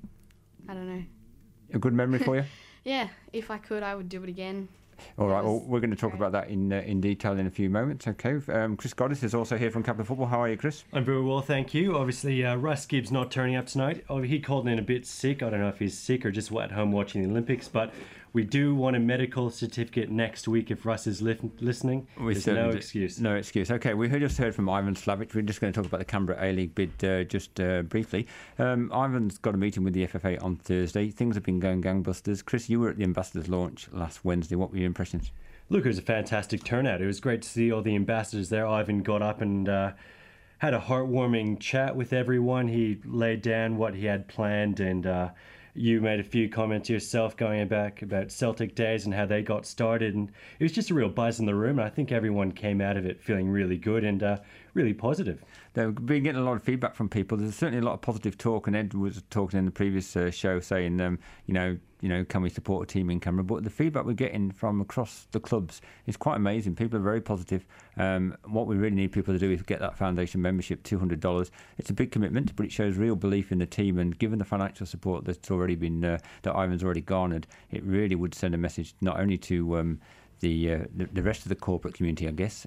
I don't know. A good memory for you? Yeah, if I could, I would do it again. All right, well, we're going to talk about that in detail in a few moments, okay? Chris Goddess is also here from Capital Football. How are you, Chris? I'm very well, thank you. Obviously, Russ Gibbs not turning up tonight. He called in a bit sick. I don't know if he's sick or just at home watching the Olympics, but we do want a medical certificate next week if Russ is listening. There's no excuse. No excuse. Okay, we just heard from Ivan Slavic. We're just going to talk about the Canberra A-League bid just briefly. Ivan's got a meeting with the FFA on Thursday. Things have been going gangbusters. Chris, you were at the Ambassadors launch last Wednesday. What were your impressions? Look, it was a fantastic turnout. It was great to see all the ambassadors there. Ivan got up and had a heartwarming chat with everyone. He laid down what he had planned, and you made a few comments yourself going back about Celtic days and how they got started. And it was just a real buzz in the room. And I think everyone came out of it feeling really good and really positive. They've been getting a lot of feedback from people. There's certainly a lot of positive talk, and Ed was talking in the previous show saying, can we support a team in Canberra? But the feedback we're getting from across the clubs is quite amazing. People are very positive. What we really need people to do is get that foundation membership, $200. It's a big commitment, but it shows real belief in the team. And given the financial support that's already been that Ivan's already garnered, it really would send a message not only to the rest of the corporate community, I guess.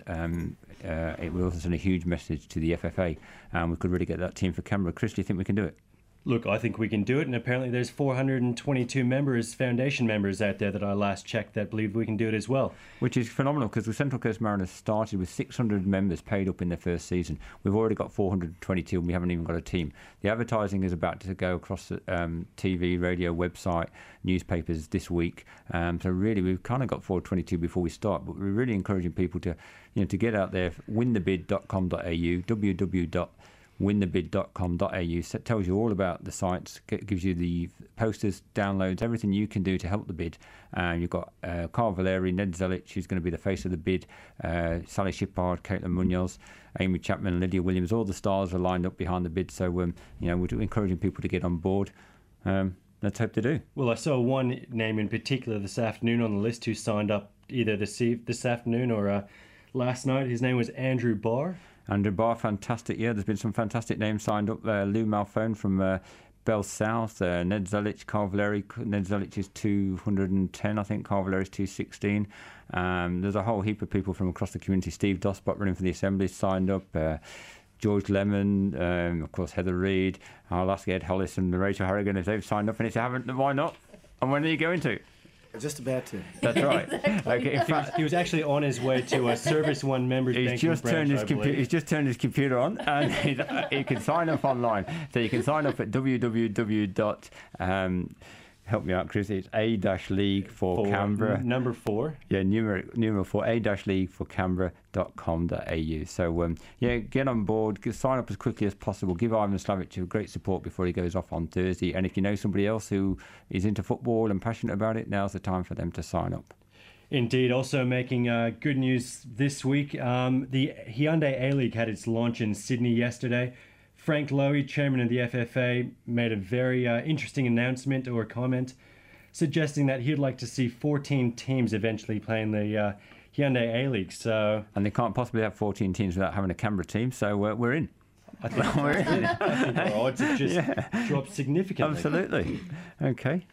It will also send a huge message to the FFA, and we could really get that team for Canberra. Chris, do you think we can do it? Look, I think we can do it, and apparently there's 422 members, foundation members out there that I last checked that believe we can do it as well. Which is phenomenal, because the Central Coast Mariners started with 600 members paid up in their first season. We've already got 422 and we haven't even got a team. The advertising is about to go across TV, radio, website, newspapers this week. So really, we've kind of got 422 before we start, but we're really encouraging people to get out there, winthebid.com.au, winthebid.com.au. Tells you all about the sites, gives you the posters, downloads, everything you can do to help the bid. You've got Carl Valeri, Ned Zelic, who's going to be the face of the bid, Sally Shippard, Caitlin Munoz, Amy Chapman, Lydia Williams. All the stars are lined up behind the bid, so we're encouraging people to get on board. Let's hope to do. Well, I saw one name in particular this afternoon on the list who signed up either this afternoon or last night. His name was Andrew Barr. Andrew Barr, fantastic. Yeah, there's been some fantastic names signed up. Lou Malphone from Bell South, Ned Zelic, Carl Valeri. Ned Zelic is 210, I think. Carl Valeri is 216. There's a whole heap of people from across the community. Steve Dosbot running for the Assembly signed up. George Lemon, of course, Heather Reid. I'll ask Ed Hollis and Rachel Harrigan if they've signed up, and if they haven't, then why not? And when are you going to? Just about to. That's right. Okay. In fact, he was actually on his way to a Service One members banking branch, He's just turned his computer on, and he can sign up online. So you can sign up at Help me out, Chris. It's A-League for Canberra. Number 4. Yeah, numeral 4, A-League for Canberra.com.au. So, get on board. Sign up as quickly as possible. Give Ivan Slavic a great support before he goes off on Thursday. And if you know somebody else who is into football and passionate about it, now's the time for them to sign up. Indeed. Also making good news this week. The Hyundai A-League had its launch in Sydney yesterday. Frank Lowy, chairman of the FFA, made a very interesting announcement or comment suggesting that he'd like to see 14 teams eventually playing the Hyundai A-League. So, and they can't possibly have 14 teams without having a Canberra team, so we're in. I think we're in. I think our odds have just dropped significantly. Absolutely. Okay.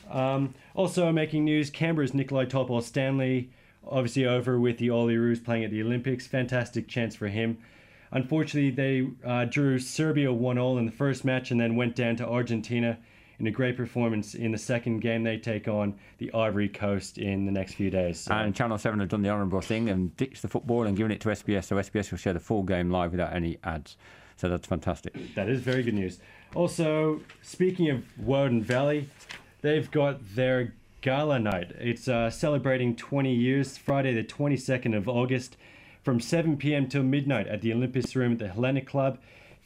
Also making news, Canberra's Nikolai Topol-Stanley, obviously over with the Olyroos playing at the Olympics. Fantastic chance for him. Unfortunately, they drew Serbia 1-0 in the first match and then went down to Argentina in a great performance in the second game. They take on the Ivory Coast in the next few days. So. And Channel 7 have done the honourable thing and ditched the football and given it to SBS, so SBS will share the full game live without any ads. So that's fantastic. That is very good news. Also, speaking of Woden Valley, they've got their gala night. It's celebrating 20 years, Friday the 22nd of August, from 7 p.m. till midnight at the Olympus Room at the Hellenic Club.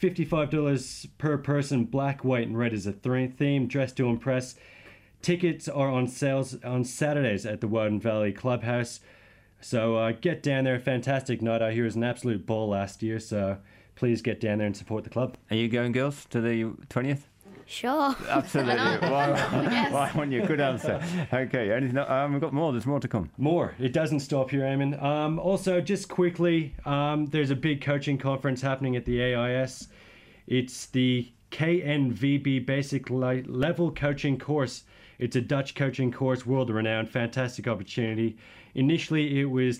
$55 per person, black, white and red is a theme, dressed to impress. Tickets are on sales on Saturdays at the Woden Valley Clubhouse. So get down there. Fantastic night. I hear it was an absolute ball last year, so please get down there and support the club. Are you going, girls, to the 20th? Sure. Absolutely. Why wouldn't you? Good answer. Okay, anything, we've got more. There's more to come. More. It doesn't stop here, Eamon. Also, just quickly, there's a big coaching conference happening at the AIS. It's the KNVB Basic Level Coaching Course. It's a Dutch coaching course, world-renowned, fantastic opportunity. Initially, it was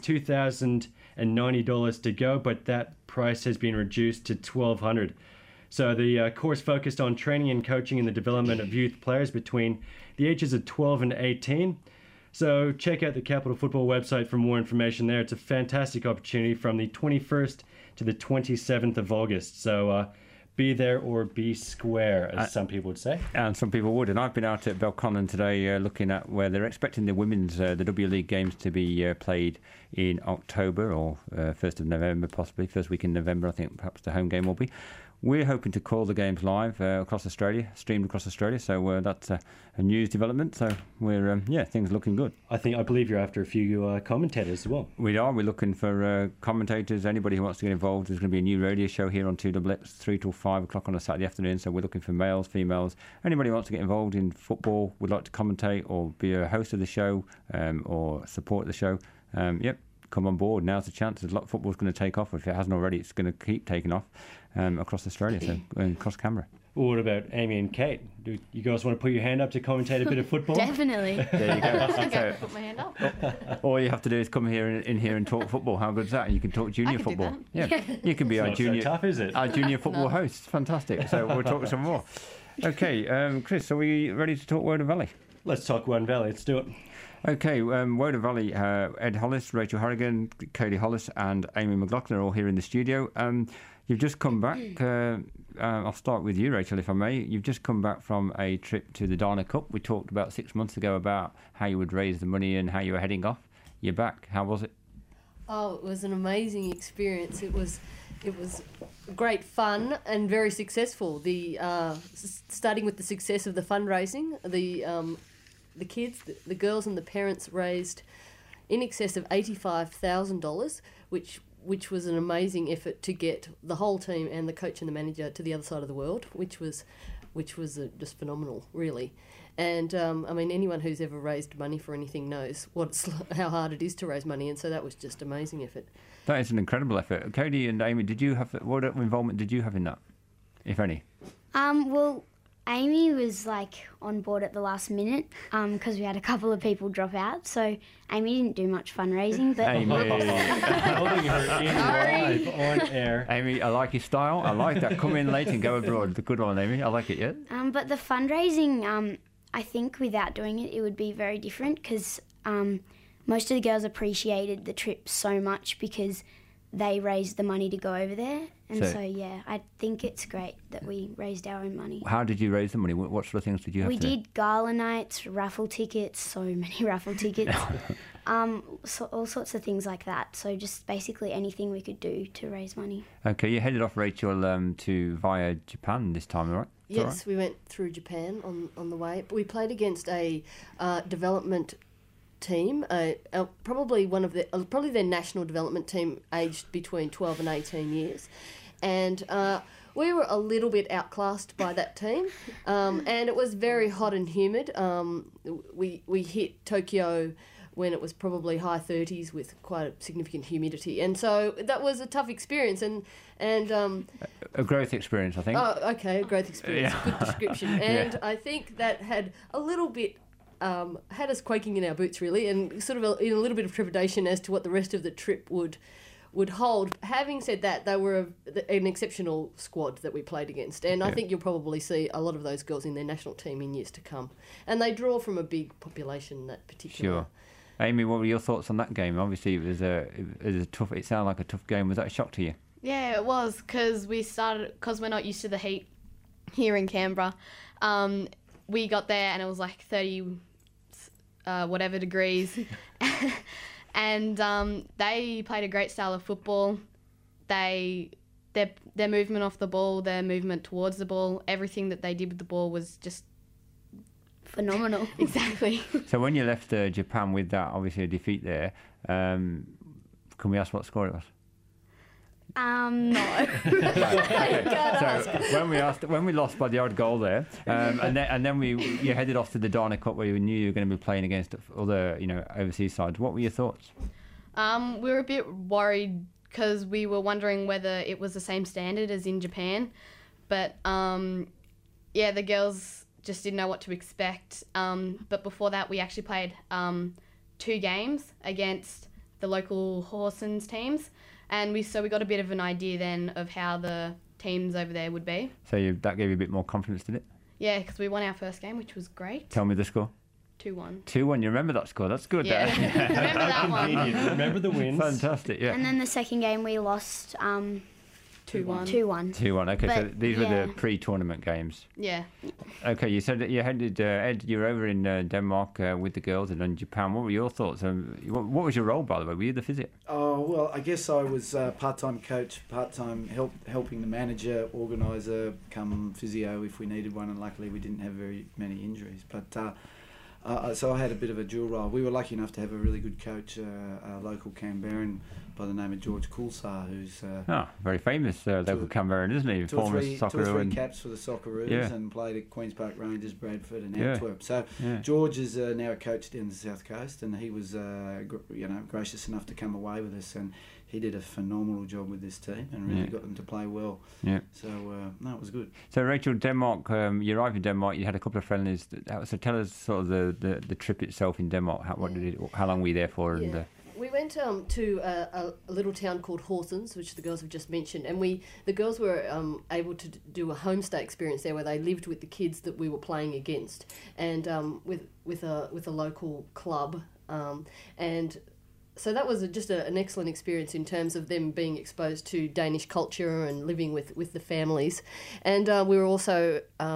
$2,090 to go, but that price has been reduced to $1,200. So the course focused on training and coaching in the development of youth players between the ages of 12 and 18. So check out the Capital Football website for more information there. It's a fantastic opportunity from the 21st to the 27th of August. So be there or be square, as some people would say. And some people would. And I've been out at Belconnen today looking at where they're expecting the women's, the W League games to be played in October or 1st of November, possibly. First week in November, I think perhaps the home game will be. We're hoping to call the games live across Australia, streamed across Australia. So that's a news development. So we're, things are looking good. I believe you're after a few commentators as well. We are. We're looking for commentators, anybody who wants to get involved. There's going to be a new radio show here on 2XX, 3 till 5 o'clock on a Saturday afternoon. So we're looking for males, females, anybody who wants to get involved in football, would like to commentate or be a host of the show or support the show. Come on board. Now's the chance. There's a lot of football's going to take off. If it hasn't already, it's going to keep taking off across Australia, so across Canberra. Well, what about Amy and Kate? Do you guys want to put your hand up to commentate a bit of football? Definitely. There you go. Okay, put my hand up. All you have to do is come here in here and talk football. How good is that? And you can talk junior football. Yeah, you can be our junior. So tough, is it? Our junior football host. Fantastic. So we'll talk some more. Okay, Chris, are we ready to talk Woden Valley? Let's talk Woden Valley. Let's do it. Okay, Woden Valley, Ed Hollis, Rachel Harrigan, Katie Hollis and Amy McLaughlin are all here in the studio. You've just come back. I'll start with you, Rachel, if I may. You've just come back from a trip to the Dana Cup. We talked about 6 months ago about how you would raise the money and how you were heading off. You're back. How was it? Oh, it was an amazing experience. It was great fun and very successful. The starting with the success of the fundraising, the kids, the girls and the parents raised in excess of $85,000, which was an amazing effort to get the whole team and the coach and the manager to the other side of the world, which was just phenomenal, really. And anyone who's ever raised money for anything knows how hard it is to raise money, and so that was just amazing effort. That is an incredible effort. Katie and Amy, what involvement did you have in that, if any? Well, Amy was on board at the last minute because we had a couple of people drop out, so Amy didn't do much fundraising. But Amy, holding her in live on air. Amy, I like your style. I like that. Come in late and go abroad. The good one, Amy. I like it. Yeah. But the fundraising, I think without doing it, it would be very different because most of the girls appreciated the trip so much because they raised the money to go over there. And So- so yeah, I think it's great that we raised our own money. How did you raise the money? What sort of things did you have We to do? did gala nights, raffle tickets, so many raffle tickets, so all sorts of things like that. So just basically anything we could do to raise money. Okay, you headed off, Rachel, via Japan this time, right? Is that Yes, we went through Japan on the way. We played against a development team, probably probably their national development team, aged between 12 and 18 years, and we were a little bit outclassed by that team, and it was very hot and humid. We hit Tokyo when it was probably high 30s with quite a significant humidity, and so that was a tough experience. And A growth experience, I think. Oh, okay, a growth experience. Yeah. Good description. And I think that had a little bit, had us quaking in our boots, really, and sort of in a little bit of trepidation as to what the rest of the trip would hold. Having said that, they were an exceptional squad that we played against, and I think you'll probably see a lot of those girls in their national team in years to come. And they draw from a big population, that particular. Sure. Amy, what were your thoughts on that game? Obviously, it was a tough. It sounded like a tough game. Was that a shock to you? Yeah, it was, because we're not used to the heat here in Canberra. We got there and it was like 30 whatever degrees. And they played a great style of football. Their movement off the ball, their movement towards the ball, everything that they did with the ball was just phenomenal. Exactly. So when you left Japan with that, obviously a defeat there, can we ask what score it was? No. So when we lost by the odd goal there, and then you headed off to the Dana Cup where you knew you were going to be playing against other overseas sides. What were your thoughts? We were a bit worried because we were wondering whether it was the same standard as in Japan, but the girls just didn't know what to expect. But before that, we actually played 2 games against the local Horsens teams. And we got a bit of an idea then of how the teams over there would be. So that gave you a bit more confidence, did it? Yeah, because we won our first game, which was great. Tell me the score. 2-1. 2-1. You remember that score? That's good. Yeah, remember that one. Remember the wins. Fantastic. Yeah. And then the second game we lost 2-1. 2-1. Okay, so But, these were yeah. the pre-tournament games. Yeah. Okay, you said that you headed, Ed, you're over in Denmark with the girls and then Japan. What were your thoughts? What was your role, by the way? Were you the physio? Oh, well, I guess I was part-time coach, part-time helping the manager, organiser, come physio if we needed one, and luckily we didn't have very many injuries. But so I had a bit of a dual role. We were lucky enough to have a really good coach, a local Canberran by the name of George Coulsar, who's very famous local Canberran, isn't he? two or Former three Socceroo caps for the Socceroos, Yeah. and played at Queen's Park Rangers, Bradford, and Yeah. Antwerp. So Yeah. George is now a coach down the South Coast, and he was gracious enough to come away with us, and he did a phenomenal job with this team and really Yeah. got them to play well. Yeah. So no, it was good. So Rachel, Denmark, you arrived in Denmark. You had a couple of friendlies. So tell us sort of the trip itself in Denmark. How long were you there for? Yeah. And We went to a little town called Horsens, which the girls have just mentioned, and the girls were able to do a homestay experience there, where they lived with the kids that we were playing against, and with a local club, and so that was just an excellent experience in terms of them being exposed to Danish culture and living with the families, and we were also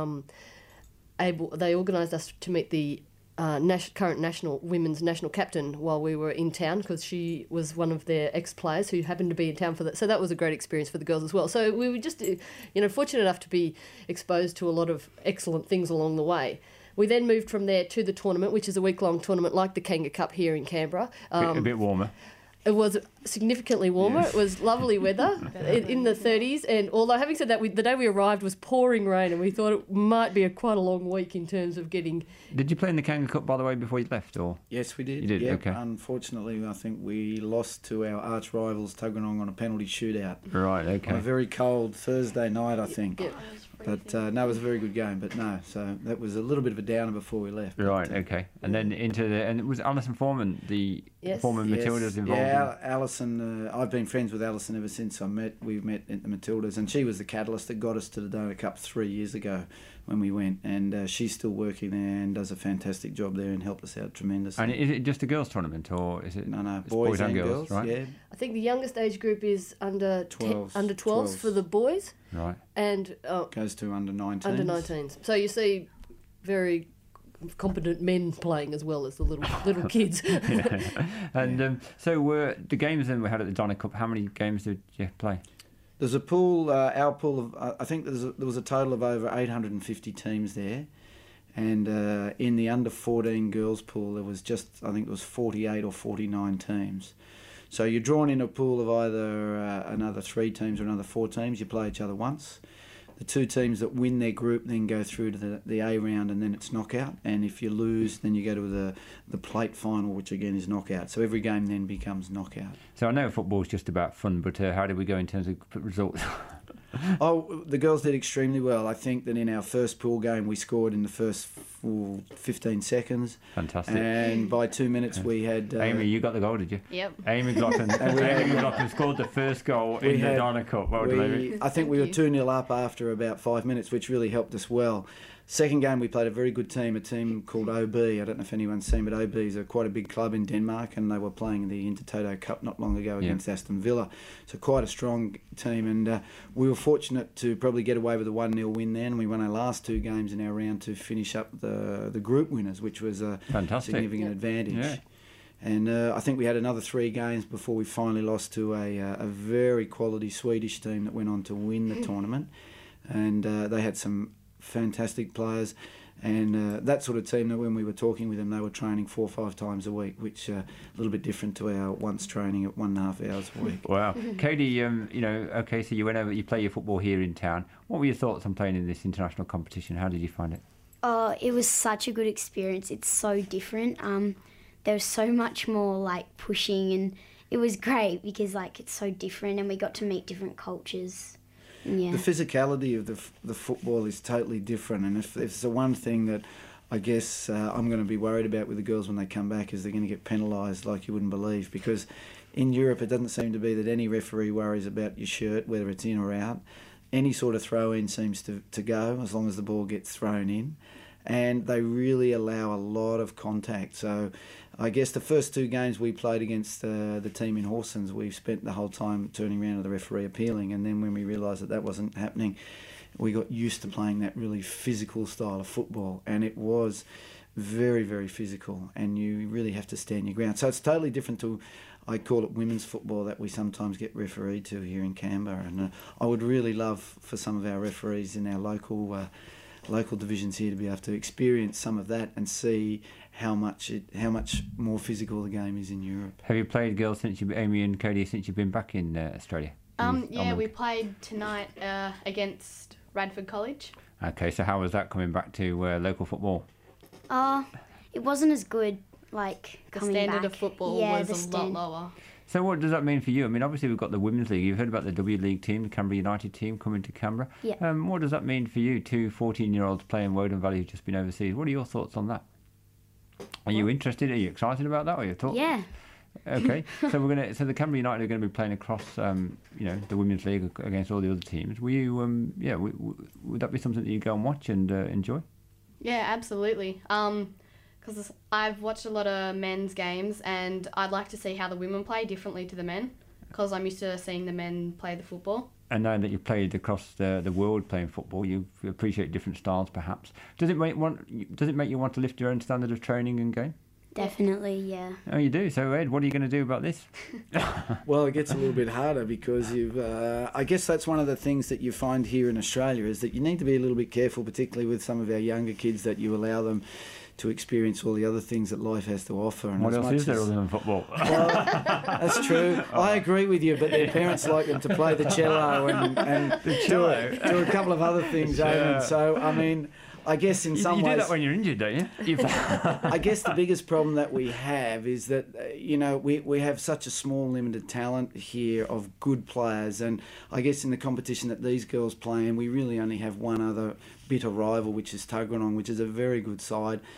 They organised us to meet the current women's national captain while we were in town, because she was one of their ex-players who happened to be in town for that. So that was a great experience for the girls as well. So we were just, fortunate enough to be exposed to a lot of excellent things along the way. We then moved from there to the tournament, which is a week-long tournament like the Kanga Cup here in Canberra. a bit warmer. It was significantly warmer. Yes. It was lovely weather in the 30s. And although, having said that, the day we arrived was pouring rain, and we thought it might be quite a long week in terms of getting... Did you play in the Kanga Cup, by the way, before you left? Or Yes, we did. You did, Yep. okay. Unfortunately, I think we lost to our arch rivals Tuggeranong on a penalty shootout. Right, okay. On a very cold Thursday night, I think. Yep. But no, it was a very good game. But no, so that was a little bit of a downer before we left. Right, okay. And then and it was Alison Foreman, the Yes. former Matildas involved. Yeah, Alison. I've been friends with Alison ever since we met at the Matildas, and she was the catalyst that got us to the Dana Cup 3 years ago. when we went, and she's still working there and does a fantastic job there and helped us out tremendously. And is it just a girls' tournament, or is it? No, it's boys and girls, right? yeah. I think the youngest age group is under 12s for the boys. Right. And goes to under 19s. Under 19s. So you see very competent men playing as well as the little kids. Yeah. And so the games then we had at the Donna Cup, how many games did you play? There's a pool, our pool of, I think there was a total of over 850 teams there. And in the under 14 girls pool, there was I think it was 48 or 49 teams. So you're drawn in a pool of either another 3 teams or another 4 teams. You play each other once. The 2 teams that win their group then go through to the A round, and then it's knockout. And if you lose, then you go to the plate final, which again is knockout. So every game then becomes knockout. So I know football's just about fun, but how did we go in terms of results? The girls did extremely well. I think that in our first pool game, we scored in the first 15 seconds. Fantastic. And by 2 minutes, we had... Amy, you got the goal, did you? Yep. Amy McLaughlin scored the first goal in the Donna Cup. Well done, Amy. I think we were 2-0 up after about 5 minutes, which really helped us well. Second game, we played a very good team, a team called OB. I don't know if anyone's seen, but OB is quite a big club in Denmark, and they were playing the Intertoto Cup not long ago against Aston Villa. So quite a strong team, and we were fortunate to probably get away with a 1-0 win then. We won our last 2 games in our round to finish up the group winners, which was a significant advantage. Yeah. And I think we had another 3 games before we finally lost to a very quality Swedish team that went on to win the tournament. And they had some fantastic players, and that sort of team that when we were talking with them, they were training 4 or 5 times a week, which a little bit different to our once training at 1.5 hours a week. Wow. Katie, okay, so you went over, you play your football here in town. What were your thoughts on playing in this international competition? How did you find it? It was such a good experience. It's so different. There was so much more like pushing, and it was great because like it's so different, and we got to meet different cultures. Yeah. The physicality of the football is totally different, and if it's the one thing that I guess I'm going to be worried about with the girls when they come back is they're going to get penalised like you wouldn't believe, because in Europe it doesn't seem to be that any referee worries about your shirt, whether it's in or out. Any sort of throw-in seems to go as long as the ball gets thrown in, and they really allow a lot of contact. So I guess the first 2 games we played against the team in Horsens, we spent the whole time turning around to the referee appealing, and then when we realised that wasn't happening, we got used to playing that really physical style of football, and it was very, very physical, and you really have to stand your ground. So it's totally different to, I call it women's football, that we sometimes get refereed to here in Canberra, and I would really love for some of our referees in our local divisions here to be able to experience some of that and see how much more physical the game is in Europe. Have you played girls Amy and Katie, since you've been back in Australia? We played tonight against Radford College. Okay, so how was that coming back to local football? It wasn't as good, like, coming back. The standard of football was a lot lower. So what does that mean for you? I mean, obviously we've got the Women's League. You've heard about the W League team, the Canberra United team coming to Canberra. Yeah. What does that mean for you, 2 14-year-olds playing Woden Valley who've just been overseas? What are your thoughts on that? Are you interested? Are you excited about that? Or your thoughts? Yeah. Okay. So the Canberra United are going to be playing across, the Women's League against all the other teams. Will you, would that be something that you go and watch and enjoy? Yeah, absolutely. Because I've watched a lot of men's games, and I'd like to see how the women play differently to the men, because I'm used to seeing the men play the football. And now that you've played across the world playing football, you appreciate different styles, perhaps. Does it make you want to lift your own standard of training and game? Definitely, yeah. Oh, you do? So, Ed, what are you going to do about this? Well, it gets a little bit harder because I guess that's one of the things that you find here in Australia is that you need to be a little bit careful, particularly with some of our younger kids, that you allow them to experience all the other things that life has to offer. And what else is there other than football? Well, that's true. I agree with you, but their parents like them to play the cello and do a couple of other things. Yeah. So, I mean, I guess in some ways... You do that when you're injured, don't you? I guess the biggest problem that we have is that, we have such a small, limited talent here of good players. And I guess in the competition that these girls play in, we really only have one other bitter rival, which is Tuggeranong, which is a very good side.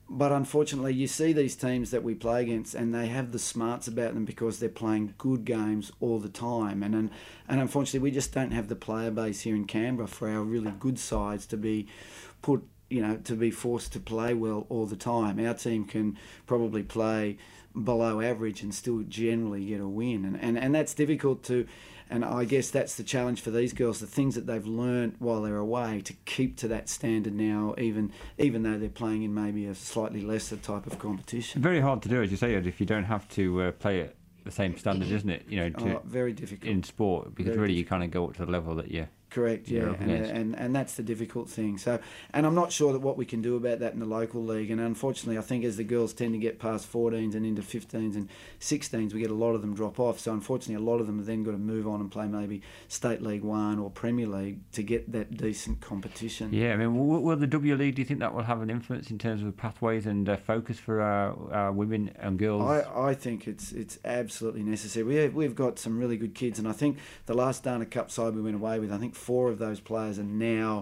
But unfortunately, you see these teams that we play against, and they have the smarts about them because they're playing good games all the time. And unfortunately, we just don't have the player base here in Canberra for our really good sides to be put, to be forced to play well all the time. Our team can probably play below average and still generally get a win. And that's difficult to... And I guess that's the challenge for these girls, the things that they've learnt while they're away, to keep to that standard now, even though they're playing in maybe a slightly lesser type of competition. Very hard to do, as you say, Ed, if you don't have to play at the same standard, isn't it? Very difficult. In sport, because Very really you kind of go up to the level that you... Correct, yeah, and that's the difficult thing. So, and I'm not sure that what we can do about that in the local league. And unfortunately, I think as the girls tend to get past 14s and into 15s and 16s, we get a lot of them drop off. So unfortunately, a lot of them have then got to move on and play maybe State League 1 or Premier League to get that decent competition. Yeah, I mean, will the W League, do you think that will have an influence in terms of pathways and focus for our women and girls? I think it's absolutely necessary. We've got some really good kids, and I think the last Dana Cup side we went away with, I think 4 of those players are now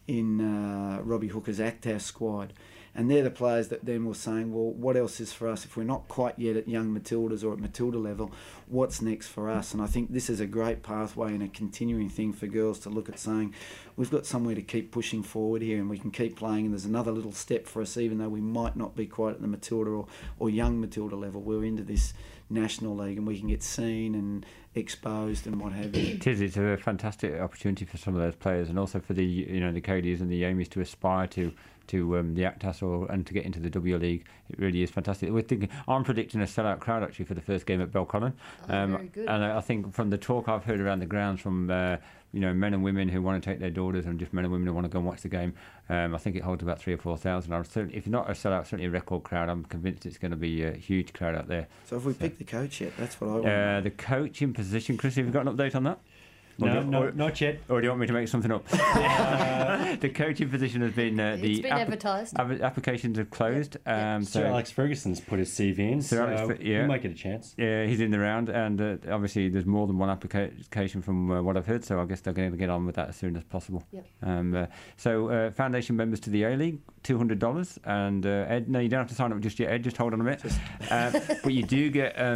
in Robbie Hooker's Actas squad. And they're the players that then were saying, well, what else is for us? If we're not quite yet at young Matildas or at Matilda level, what's next for us? And I think this is a great pathway and a continuing thing for girls to look at, saying, we've got somewhere to keep pushing forward here and we can keep playing, and there's another little step for us, even though we might not be quite at the Matilda or young Matilda level. We're into this national league and we can get seen and exposed and what have you. It's a fantastic opportunity for some of those players, and also for the the Cadies and the Amies to aspire to the Actas and to get into the W League. It really is fantastic. I'm predicting a sellout crowd actually for the first game at Belconnen. Very good. And I think from the talk I've heard around the grounds from men and women who want to take their daughters, and just men and women who want to go and watch the game, I think it holds about 3,000 or 4,000. If not a sellout, certainly a record crowd. I'm convinced it's going to be a huge crowd out there. So have we picked the coach yet? That's what I want. The coach in position. Chris, have you got an update on that? No, not yet. Or do you want me to make something up? The coaching position has been... it's been advertised. Applications have closed. Sir Alex Ferguson's put his CV in, so he might get a chance. Yeah, he's in the round, and obviously there's more than one application from what I've heard, so I guess they're going to get on with that as soon as possible. Yep. So foundation members to the A-League, $200, and Ed, no, you don't have to sign up just yet, Ed, just hold on a minute. But you do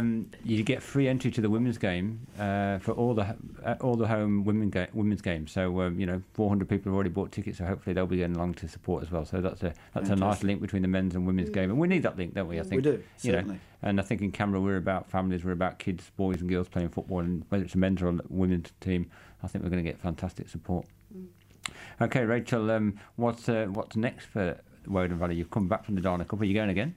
get free entry to the women's game for all the home women's games. So 400 people have already bought tickets, so hopefully they'll be getting along to support as well. So that's a nice link between the men's and women's game, and we need that link, don't we? I think we do, certainly. And I think in Canberra we're about families, we're about kids, boys and girls playing football, and whether it's a men's or a women's team, I think we're going to get fantastic support. Okay, Rachel, what's next for Woden Valley? You've come back from the Dana Cup. Are you going again?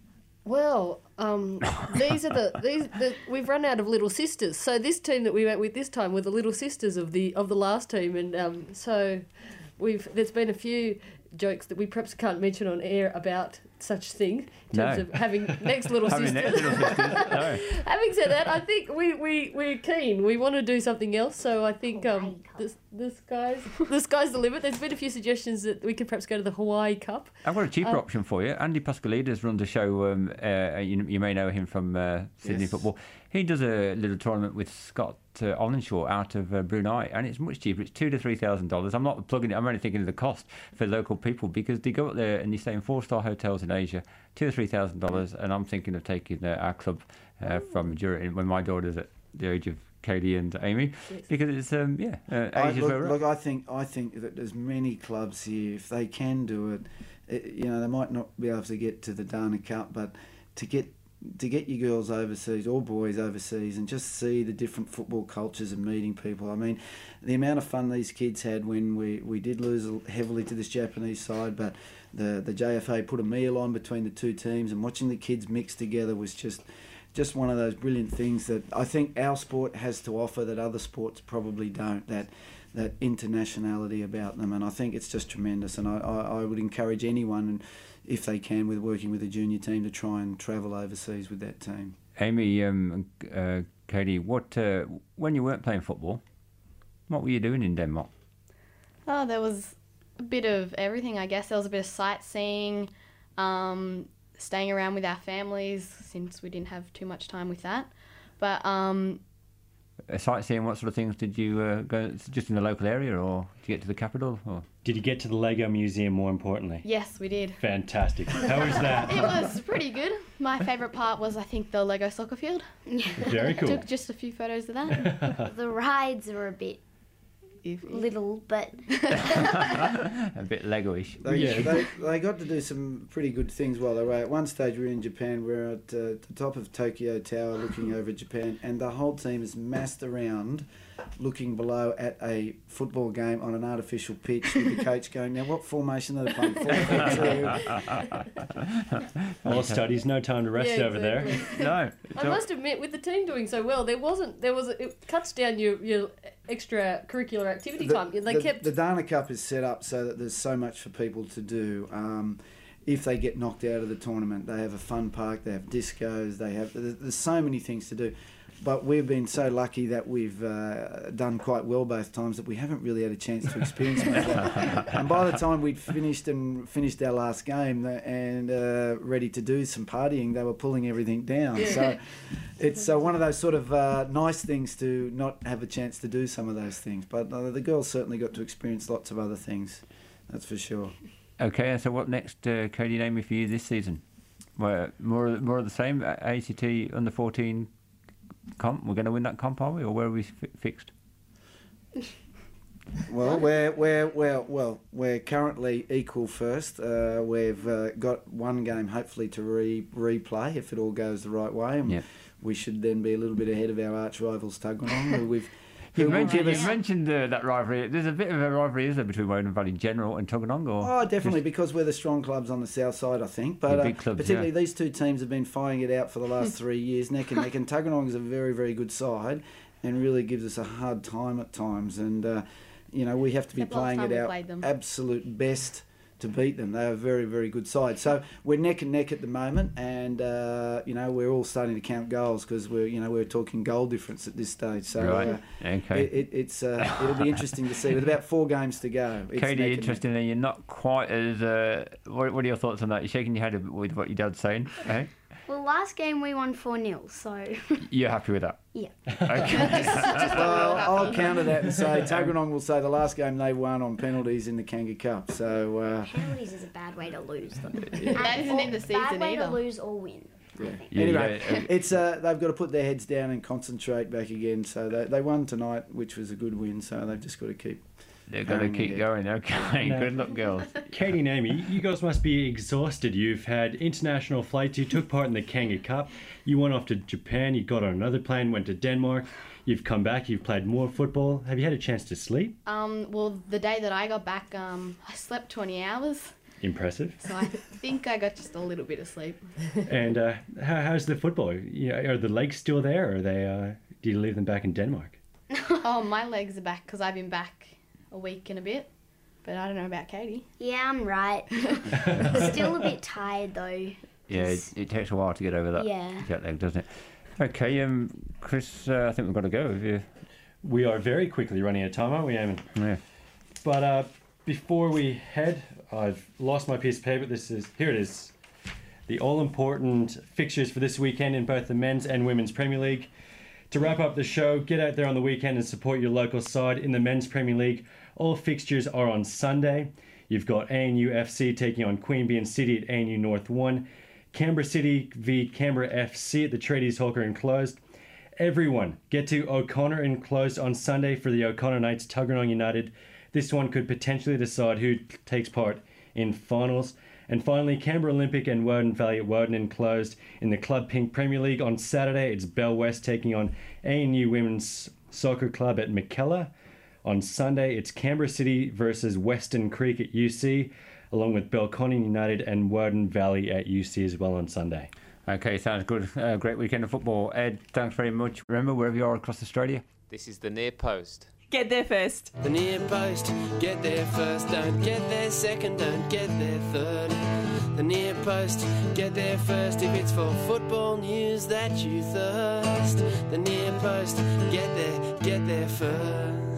Well, these are we've run out of little sisters. So this team that we went with this time were the little sisters of the last team, and so there's been a few jokes that we perhaps can't mention on air about such thing in terms of having next little sisters. No. Having said that, I think we're keen. We want to do something else, so I think the sky's the limit. There's been a few suggestions that we could perhaps go to the Hawaii Cup. I've got a cheaper option for you. Andy Pascalides runs a show. You may know him from Sydney Football. He does a little tournament with Scott Olenshaw out of Brunei, and it's much cheaper. It's $2,000 to $3,000. I'm not plugging it. I'm only thinking of the cost for local people, because they go up there and they stay in 4-star hotels in Asia, $2,000 to $3,000. And I'm thinking of taking our club from when my daughter's at the age of Katie and Amy, because it's Asia's where we're at. I think that there's many clubs here, if they can do it, they might not be able to get to the Dana Cup, but to get your girls overseas or boys overseas and just see the different football cultures and meeting people. I mean, the amount of fun these kids had when we did lose heavily to this Japanese side, but the JFA put a meal on between the two teams, and watching the kids mix together was just one of those brilliant things that I think our sport has to offer that other sports probably don't, that internationality about them. And I think it's just tremendous, and I would encourage anyone, if they can, with working with a junior team, to try and travel overseas with that team. Amy, Katie, when you weren't playing football, what were you doing in Denmark? Oh, there was a bit of everything, I guess. There was a bit of sightseeing, staying around with our families, since we didn't have too much time with that. But sightseeing, what sort of things did you go, just in the local area, or did you get to the capital? Or? Did you get to the Lego Museum, more importantly? Yes, we did. Fantastic. How was that? It was pretty good. My favourite part was, I think, the Lego soccer field. Very cool. Took just a few photos of that. The rides are a bit little, but a bit Lego-ish. They got to do some pretty good things while they were at one stage. We were in Japan. We were at the top of Tokyo Tower, looking over Japan, and the whole team is massed around, looking below at a football game on an artificial pitch, with the coach going, "Now, what formation are they playing? 4-4-2." All studies, no time to rest over there. No. I must admit, with the team doing so well, it cuts down your extracurricular activity time. The Dana Cup is set up so that there's so much for people to do. If they get knocked out of the tournament, they have a fun park, they have discos, there's so many things to do. But we've been so lucky that we've done quite well both times that we haven't really had a chance to experience much. And by the time we'd finished our last game and ready to do some partying, they were pulling everything down. Yeah. So it's one of those sort of nice things to not have a chance to do some of those things. But the girls certainly got to experience lots of other things, that's for sure. Okay, so what next, Cody, name me for you this season? More of the same, ACT under 14 comp? We're going to win that comp, are we, or where are we fixed? Well, we're currently equal first. We've got one game hopefully to replay if it all goes the right way, and we should then be a little bit ahead of our arch rivals Tuggeranong, who You've mentioned that rivalry. There's a bit of a rivalry, is there, between Woden Valley General and Tuggeranong? Oh, definitely, because we're the strong clubs on the south side, I think. But big clubs, particularly these two teams have been fighting it out for the last 3 years, neck and neck. And Tuggeranong is a very, very good side and really gives us a hard time at times. And, we have to be playing at our absolute best to beat them. They're a very, very good side. So we're neck and neck at the moment, and we're all starting to count goals because we're talking goal difference at this stage. So it'll be interesting to see with about 4 games to go. Katie, interestingly, you're not quite as. What are your thoughts on that? You're shaking your head with what your dad's saying. Eh? Well, last game we won 4-0, so... You're happy with that? Yeah. Okay. Well, I'll counter that and say Tuggeranong will say the last game they won on penalties in the Kanga Cup. So penalties is a bad way to lose, though. That isn't in the season either. Bad way to lose or win. Yeah. Anyway, it's they've got to put their heads down and concentrate back again. So they won tonight, which was a good win. So they've just got to keep... They've got to keep going. Okay, good luck, girls. Katie and Amy, you guys must be exhausted. You've had international flights. You took part in the Kanga Cup. You went off to Japan. You got on another plane, went to Denmark. You've come back. You've played more football. Have you had a chance to sleep? Well, the day that I got back, I slept 20 hours. Impressive. So I think I got just a little bit of sleep. And how's the football? Are the legs still there, or are they? Do you leave them back in Denmark? Oh, my legs are back because I've been back a week and a bit, but I don't know about Katie. Yeah, I'm right. Still a bit tired though. Yeah, it takes a while to get over that jet lag, doesn't it? Okay, Chris, I think we've got to go. We are very quickly running out of time, aren't we, Eamon? Yeah. But before we head, I've lost my piece of paper. Here it is. The all-important fixtures for this weekend in both the men's and women's Premier League. To wrap up the show, get out there on the weekend and support your local side in the Men's Premier League. All fixtures are on Sunday. You've got ANU FC taking on Queanbeyan City at ANU North 1. Canberra City v Canberra FC at the Tradies Hawker Enclosed. Everyone, get to O'Connor Enclosed on Sunday for the O'Connor Knights Tuggeranong United. This one could potentially decide who takes part in finals. And finally, Canberra Olympic and Woden Valley at Woden Enclosed in the Club Pink Premier League. On Saturday, it's Bell West taking on ANU Women's Soccer Club at Mackellar. On Sunday, it's Canberra City versus Western Creek at UC, along with Belconnen United and Woden Valley at UC as well on Sunday. Okay, sounds good. Great weekend of football. Ed, thanks very much. Remember, wherever you are across Australia, this is the Near Post. Get there first. The Near Post, get there first, don't get there second, don't get there third. The Near Post, get there first if it's for football news that you thirst. The Near Post, get there first.